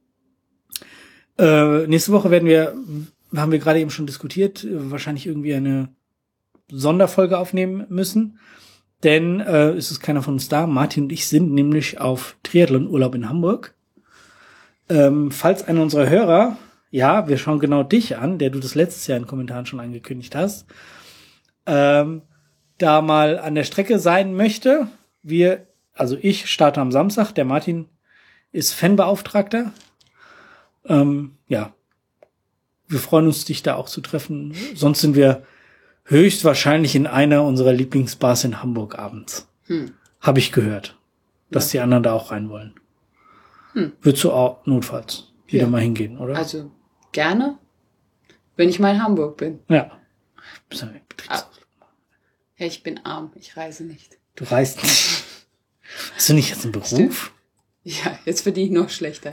Äh, nächste Woche werden wir, haben wir gerade eben schon diskutiert, wahrscheinlich irgendwie eine Sonderfolge aufnehmen müssen, denn äh, es ist keiner von uns da. Martin und ich sind nämlich auf Triathlon-Urlaub in Hamburg. Ähm, falls einer unserer Hörer, ja, wir schauen genau dich an, der du das letztes Jahr in Kommentaren schon angekündigt hast, ähm, da mal an der Strecke sein möchte. Wir, also ich starte am Samstag, der Martin ist Fanbeauftragter. Ähm, ja, wir freuen uns, dich da auch zu treffen. Sonst sind wir höchstwahrscheinlich in einer unserer Lieblingsbars in Hamburg abends. Hm. Habe ich gehört, dass ja. die anderen da auch rein wollen. Hm. Würdest du auch notfalls wieder ja. mal hingehen, oder? Also gerne, wenn ich mal in Hamburg bin. Ja. Ah. Ja, ich bin arm, ich reise nicht. Du reist nicht? Hast du nicht jetzt einen Beruf? Stimmt. Ja, jetzt verdiene ich noch schlechter.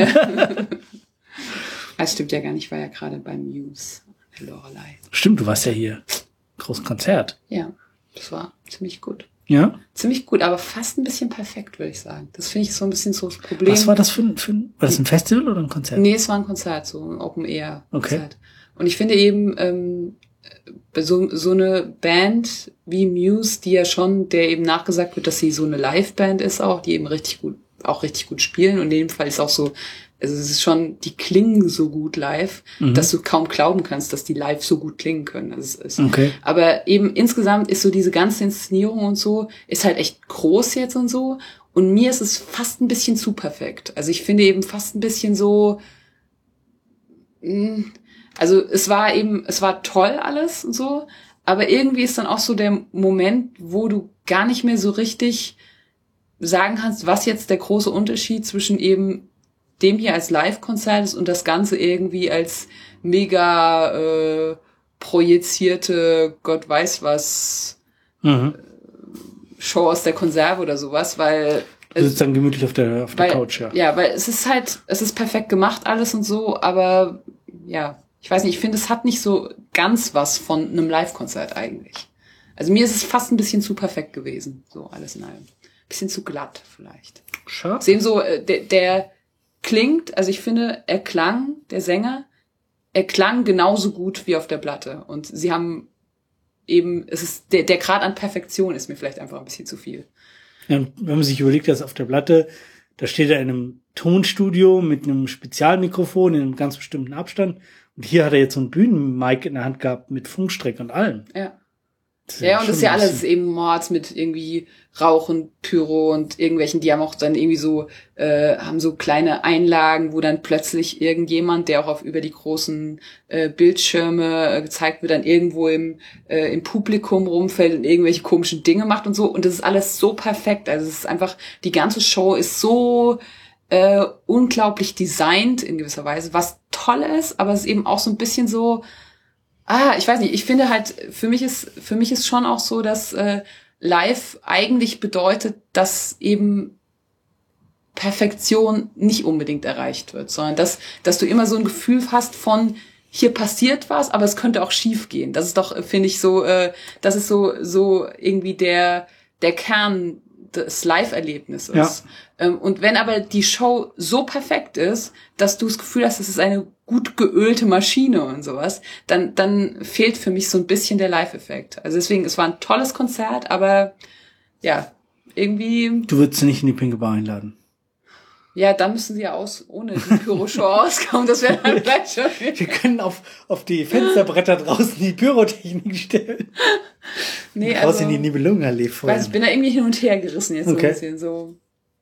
Das stimmt ja gar nicht, ich war ja gerade beim Muse, der Loreley. Stimmt, du warst ja hier. Großes Konzert. Ja, das war ziemlich gut. Ja? Ziemlich gut, aber fast ein bisschen perfekt, würde ich sagen. Das finde ich so ein bisschen so das Problem. Was war das für ein, für ein, war das ein Festival oder ein Konzert? Nee, es war ein Konzert, so ein Open-Air-Konzert. Okay. Und ich finde eben, ähm, so, so eine Band wie Muse, die ja schon, der eben nachgesagt wird, dass sie so eine Live-Band ist auch, die eben richtig gut, auch richtig gut spielen. Und in dem Fall ist auch so, also es ist schon, die klingen so gut live, mhm. dass du kaum glauben kannst, dass die live so gut klingen können. Also es ist, okay. Aber eben insgesamt ist so diese ganze Inszenierung und so, ist halt echt groß jetzt und so. Und mir ist es fast ein bisschen zu perfekt. Also ich finde eben fast ein bisschen so, mh, also es war eben, es war toll alles und so, aber irgendwie ist dann auch so der Moment, wo du gar nicht mehr so richtig sagen kannst, was jetzt der große Unterschied zwischen eben dem hier als Live-Konzert ist und das Ganze irgendwie als mega äh, projizierte, Gott weiß was, mhm. Show aus der Konserve oder sowas, weil du sitzt dann gemütlich auf der, auf der weil, Couch, ja. Ja, weil es ist halt, es ist perfekt gemacht alles und so, aber ja, ich weiß nicht, ich finde, es hat nicht so ganz was von einem Live-Konzert eigentlich. Also mir ist es fast ein bisschen zu perfekt gewesen, so alles in allem. Bisschen zu glatt vielleicht. Schade. Sehen so, der, der klingt, also ich finde, er klang, der Sänger, er klang genauso gut wie auf der Platte. Und sie haben eben, es ist, der, der Grad an Perfektion ist mir vielleicht einfach ein bisschen zu viel. Ja, und wenn man sich überlegt, dass auf der Platte, da steht er in einem Tonstudio mit einem Spezialmikrofon in einem ganz bestimmten Abstand. Und hier hat er jetzt so ein Bühnenmic in der Hand gehabt mit Funkstreck und allem. Ja. Ja, ja, und das ist ja alles eben Mords mit irgendwie Rauch und Pyro und irgendwelchen, die haben auch dann irgendwie so, äh, haben so kleine Einlagen, wo dann plötzlich irgendjemand, der auch auf über die großen äh, Bildschirme äh, gezeigt wird, dann irgendwo im äh, im Publikum rumfällt und irgendwelche komischen Dinge macht und so. Und das ist alles so perfekt. Also es ist einfach, die ganze Show ist so äh, unglaublich designt in gewisser Weise, was toll ist, aber es ist eben auch so ein bisschen so, Ah, ich weiß nicht, ich finde halt, für mich ist, für mich ist schon auch so, dass äh, live eigentlich bedeutet, dass eben Perfektion nicht unbedingt erreicht wird, sondern dass, dass du immer so ein Gefühl hast von, hier passiert was, aber es könnte auch schief gehen. Das ist doch, finde ich, so, äh, das ist so, so irgendwie der, der Kern das Live-Erlebnis ist. Ja. Ähm, und wenn aber die Show so perfekt ist, dass du das Gefühl hast, es ist eine gut geölte Maschine und sowas, dann, dann fehlt für mich so ein bisschen der Live-Effekt. Also deswegen, es war ein tolles Konzert, aber ja, irgendwie... Du würdest sie nicht in die Pinke Bar einladen. Ja, dann müssen sie ja aus, ohne die Pyro-Show auskommen. Das wäre dann gleich schon... Wir können auf, auf die Fensterbretter draußen die Pyrotechnik stellen. Nee, also... in die Ich Nibelungenallee weiß, ich bin da irgendwie hin und her gerissen jetzt so okay. ein bisschen. So.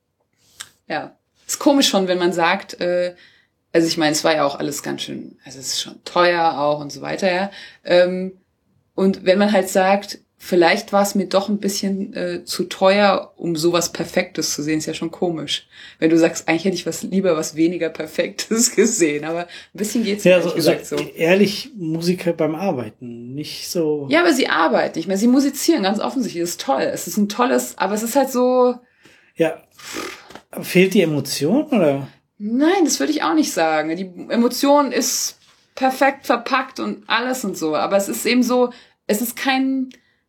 Ja. Ist komisch schon, wenn man sagt, äh, also ich meine, es war ja auch alles ganz schön, also es ist schon teuer auch und so weiter, ja. Ähm, und wenn man halt sagt, vielleicht war es mir doch ein bisschen äh, zu teuer, um sowas Perfektes zu sehen, ist ja schon komisch. Wenn du sagst, eigentlich hätte ich was lieber was weniger Perfektes gesehen, aber ein bisschen geht's mir ja, ehrlich so, gesagt so. so. Ehrlich, Musiker beim Arbeiten, nicht so... Ja, aber sie arbeiten. Ich meine, sie musizieren, ganz offensichtlich, das ist toll. Es ist ein tolles, aber es ist halt so... Ja, fehlt die Emotion, oder? Nein, das würde ich auch nicht sagen. Die Emotion ist perfekt verpackt und alles und so, aber es ist eben so, es ist kein...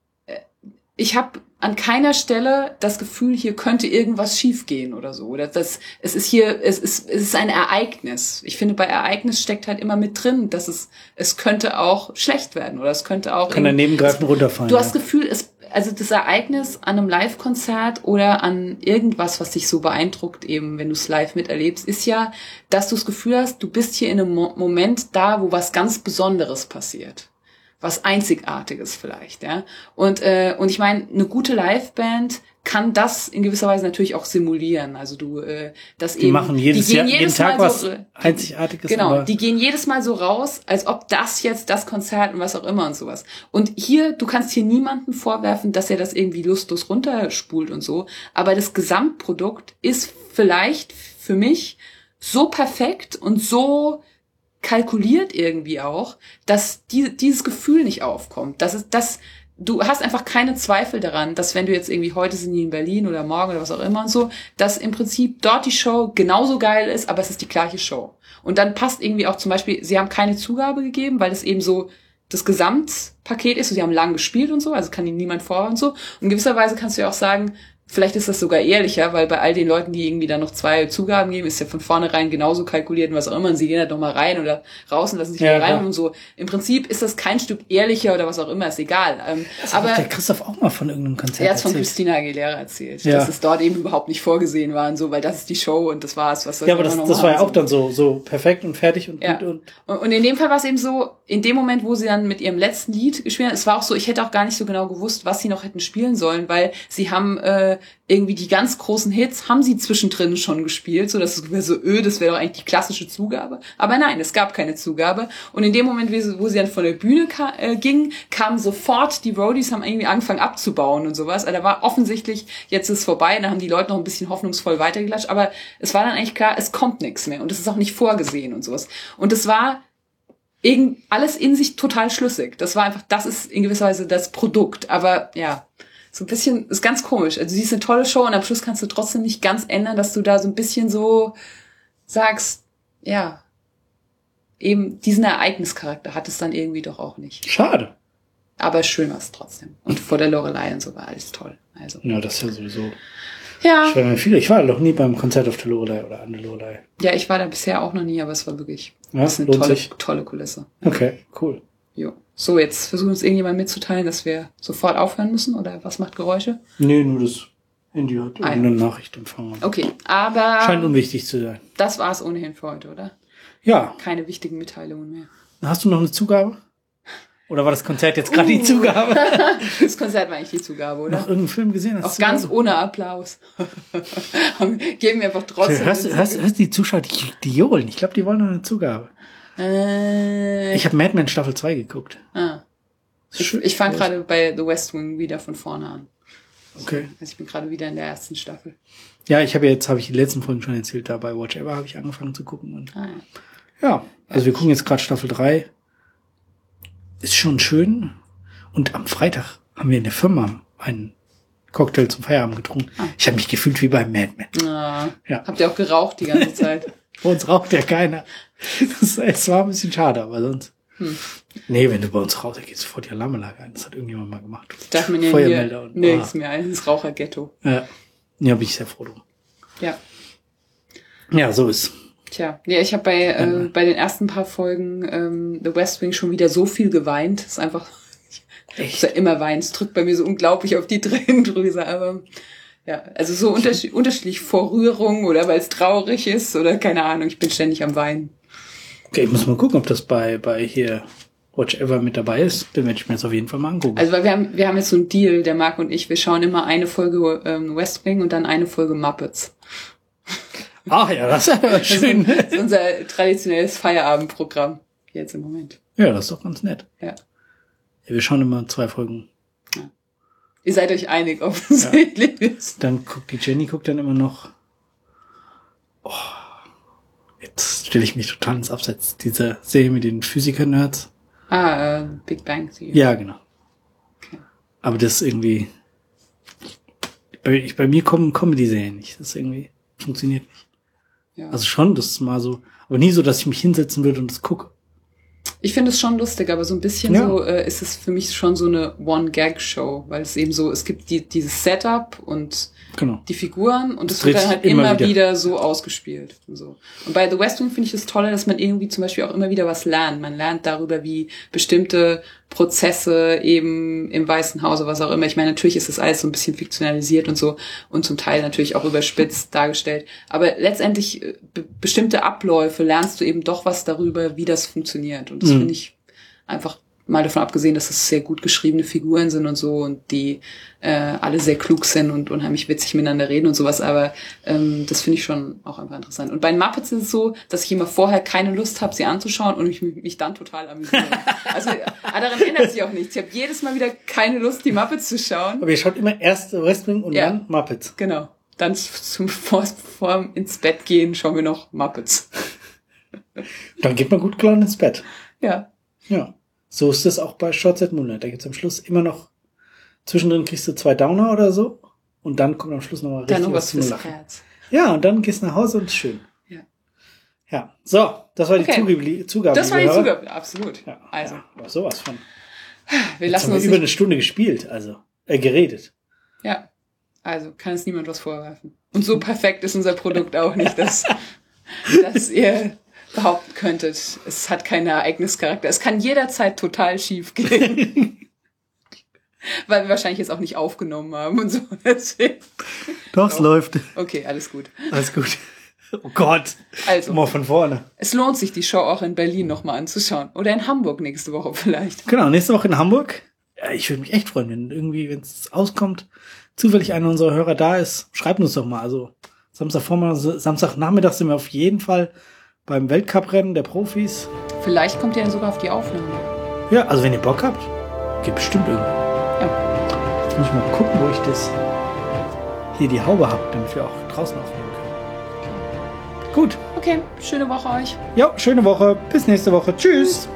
Ich habe an keiner Stelle das Gefühl, hier könnte irgendwas schiefgehen oder so. Oder das, es ist hier, es ist, es ist ein Ereignis. Ich finde, bei Ereignis steckt halt immer mit drin, dass es, es könnte auch schlecht werden oder es könnte auch. Kann daneben greifen, runterfallen. Du hast das Gefühl, es, also das Ereignis an einem Live-Konzert oder an irgendwas, was dich so beeindruckt, eben, wenn du es live miterlebst, ist ja, dass du das Gefühl hast, du bist hier in einem Mo- Moment da, wo was ganz Besonderes passiert. Was Einzigartiges vielleicht, ja. Und äh, und ich meine, eine gute Liveband kann das in gewisser Weise natürlich auch simulieren. Also du, äh, das die eben, machen jedes die gehen Jahr, jedes jeden Tag Mal was so, Einzigartiges. Genau, aber die gehen jedes Mal so raus, als ob das jetzt das Konzert und was auch immer und sowas. Und hier, du kannst hier niemanden vorwerfen, dass er das irgendwie lustlos runterspult und so. Aber das Gesamtprodukt ist vielleicht für mich so perfekt und so kalkuliert irgendwie auch, dass die, dieses Gefühl nicht aufkommt. Das ist, das, du hast einfach keine Zweifel daran, dass wenn du jetzt irgendwie heute sind die in Berlin oder morgen oder was auch immer und so, dass im Prinzip dort die Show genauso geil ist, aber es ist die gleiche Show. Und dann passt irgendwie auch zum Beispiel, sie haben keine Zugabe gegeben, weil es eben so das Gesamtpaket ist und sie haben lang gespielt und so, also kann ihnen niemand vor und so. Und in gewisser Weise kannst du ja auch sagen, vielleicht ist das sogar ehrlicher, weil bei all den Leuten, die irgendwie dann noch zwei Zugaben geben, ist ja von vornherein genauso kalkuliert und was auch immer. Und sie gehen halt noch mal rein oder raus und lassen sich ja, wieder rein klar. und so. Im Prinzip ist das kein Stück ehrlicher oder was auch immer, ist egal. Ähm, das aber hat der Christoph auch mal von irgendeinem Konzert er hat von erzählt. Christina Aguilera erzählt, Ja. dass es dort eben überhaupt nicht vorgesehen war und so, weil das ist die Show und das war's. Was soll Ja, aber man das, noch das machen war ja und auch dann so, so perfekt und fertig und Ja. gut und Und, und in dem Fall war es eben so, in dem Moment, wo sie dann mit ihrem letzten Lied gespielt haben, es war auch so, ich hätte auch gar nicht so genau gewusst, was sie noch hätten spielen sollen, weil sie haben äh, irgendwie die ganz großen Hits, haben sie zwischendrin schon gespielt, so dass es wäre so öh, das wäre doch eigentlich die klassische Zugabe. Aber nein, es gab keine Zugabe. Und in dem Moment, wie sie, wo sie dann von der Bühne ka- äh, gingen, kamen sofort die Roadies, haben irgendwie angefangen abzubauen und sowas. Also da war offensichtlich, jetzt ist es vorbei, da haben die Leute noch ein bisschen hoffnungsvoll weitergeklatscht, aber es war dann eigentlich klar, es kommt nichts mehr und es ist auch nicht vorgesehen und sowas. Und es war irgend, alles in sich total schlüssig. Das war einfach, das ist in gewisser Weise das Produkt. Aber ja, so ein bisschen, ist ganz komisch. Also sie ist eine tolle Show und am Schluss kannst du trotzdem nicht ganz ändern, dass du da so ein bisschen so sagst, ja, eben diesen Ereignischarakter hat es dann irgendwie doch auch nicht. schade. Aber schön war es trotzdem. Und vor der Loreley und so war alles toll. Also Ja, das ist ja sowieso. ja, Ich war, mir viel, ich war noch nie beim Konzert auf der Loreley oder an der Loreley. ja, ich war da bisher auch noch nie, aber es war wirklich Ja, das ist eine lohnt tolle, sich. tolle Kulisse. Okay, cool. Jo. So, jetzt versuchen uns irgendjemand mitzuteilen, dass wir sofort aufhören müssen oder was macht Geräusche? Nee, nur das Handy hat Ah, ja. irgendeine Nachricht empfangen. Okay, aber Scheint unwichtig zu sein. das war's ohnehin für heute, oder? Ja. Keine wichtigen Mitteilungen mehr. Hast du noch eine Zugabe? Oder war das Konzert jetzt gerade Uh. die Zugabe? Das Konzert war eigentlich die Zugabe, oder? Noch irgendeinen Film gesehen? Hast Auch du ganz Zugabe? ohne Applaus. Geben wir einfach trotzdem. Hörst, du- hörst, hörst du die Zuschauer, die, die johlen? Ich glaube, die wollen noch eine Zugabe. äh, Ich habe Mad Men Staffel zwei geguckt. ah. Ich, Schön. ich fange gerade bei The West Wing wieder von vorne an. Okay. Also ich bin gerade wieder in der ersten Staffel. Ja, ich habe jetzt, habe ich die letzten Folgen schon erzählt, da bei Watch Ever habe ich angefangen zu gucken. Und Ah, ja. ja, also wir gucken jetzt gerade Staffel drei. Ist schon schön. Und am Freitag haben wir in der Firma einen Cocktail zum Feierabend getrunken. Ah. Ich habe mich gefühlt wie bei Mad Men. Ah. Ja. Habt ihr auch geraucht die ganze Zeit? Bei uns raucht ja keiner. Das, es war ein bisschen schade, aber sonst. Hm. Nee, wenn du bei uns rauchst, da geht sofort die Alarmanlage ein. Das hat irgendjemand mal gemacht. Darf man ja Feuermelder hier, und nee, ah. ist mir ein, das Raucherghetto. Ja. Ja, bin ich sehr froh drum. Ja. Ja, so ist. Tja, ja, ich habe bei, äh, bei den ersten paar Folgen ähm, The West Wing schon wieder so viel geweint. Das ist einfach, ich ja immer weinen. Es drückt bei mir so unglaublich auf die Tränendrüse, aber ja, also so unterschied- unterschiedlich vor Rührung oder weil es traurig ist oder keine Ahnung, ich bin ständig am Weinen. Okay, ich muss mal gucken, ob das bei, bei hier Watch Ever mit dabei ist. Den werde ich mir jetzt auf jeden Fall mal angucken. Also weil wir haben, wir haben jetzt so einen Deal, der Marc und ich, wir schauen immer eine Folge ähm, West Wing und dann eine Folge Muppets. Ach ja, das ist aber schön. Das ist unser traditionelles Feierabendprogramm jetzt im Moment. Ja, das ist doch ganz nett. Ja. Ja, wir schauen immer zwei Folgen. Ja. Ihr seid euch einig, offensichtlich. Ja. Dann guckt die Jenny guckt dann immer noch. Oh, jetzt stelle ich mich total ins Abseits. Diese Serie mit den Physiker-Nerds. Ah, äh, Big Bang Theory. Ja, genau. Okay. Aber das ist irgendwie. Bei, ich, bei mir kommen Comedy-Serien nicht. Das ist irgendwie funktioniert nicht. Ja. Also schon, das ist mal so, aber nie so, dass ich mich hinsetzen würde und das gucke. Ich finde es schon lustig, aber so ein bisschen Ja. so äh, ist es für mich schon so eine One-Gag-Show, weil es eben so, es gibt die, dieses Setup und Genau. die Figuren und es Das wird dreht dann halt sich immer immer wieder. wieder. so ausgespielt und so. Und bei The West Wing finde ich das Tolle, dass man irgendwie zum Beispiel auch immer wieder was lernt. Man lernt darüber, wie bestimmte Prozesse eben im Weißen Hause, was auch immer. Ich meine, natürlich ist das alles so ein bisschen fiktionalisiert und so und zum Teil natürlich auch überspitzt dargestellt. Aber letztendlich äh, be- bestimmte Abläufe lernst du eben doch was darüber, wie das funktioniert. Und das Mhm. finde ich einfach, mal davon abgesehen, dass es sehr gut geschriebene Figuren sind und so und die äh, alle sehr klug sind und unheimlich witzig miteinander reden und sowas, aber ähm, das finde ich schon auch einfach interessant. Und bei den Muppets ist es so, dass ich immer vorher keine Lust habe, sie anzuschauen und mich, mich dann total amüsiere. Also ah, daran ändert sich auch nichts. Ich habe jedes Mal wieder keine Lust, die Muppets zu schauen. Aber ihr schaut immer erst West Wing und Ja. dann Muppets. Genau. Dann zum vor, vor ins Bett gehen schauen wir noch Muppets. Dann geht man gut gelaunt ins Bett. Ja. Ja. So ist es auch bei Short Set Moonlight. Da gibt's am Schluss immer noch, zwischendrin kriegst du zwei Downer oder so und dann kommt am Schluss nochmal richtig Dann noch was was zum fürs Lachen. Herz. Ja, und dann gehst du nach Hause und ist schön. Ja. Ja. So, das war die Okay. Zugabe. Zugabe Das war die Hörer. Zugabe, absolut. Ja, Also, ja, aber sowas von. wir Jetzt lassen haben wir uns über nicht eine Stunde gespielt, also äh, geredet. Ja, also kann es niemand was vorwerfen. Und so perfekt ist unser Produkt auch nicht, dass, dass ihr behaupten könntet, es hat keinen Ereignischarakter. Es kann jederzeit total schief gehen. Weil wir wahrscheinlich jetzt auch nicht aufgenommen haben und so. Deswegen. Doch, es Doch. läuft. Okay, alles gut. Alles gut. Oh Gott. Also, Mal von vorne. es lohnt sich, die Show auch in Berlin nochmal anzuschauen. Oder in Hamburg nächste Woche vielleicht. Genau, nächste Woche in Hamburg. Ja, ich würde mich echt freuen, wenn irgendwie, wenn es auskommt, zufällig einer unserer Hörer da ist, schreibt uns doch mal. Also Samstagvormittag, Samstagnachmittag sind wir auf jeden Fall beim Weltcuprennen der Profis. Vielleicht kommt ihr dann sogar auf die Aufnahme. Ja, also wenn ihr Bock habt, geht bestimmt irgendwie. Ja. Jetzt muss ich mal gucken, wo ich das hier die Haube habe, damit wir auch draußen aufnehmen können. Gut. Okay, schöne Woche euch. Ja, schöne Woche. Bis nächste Woche. Tschüss.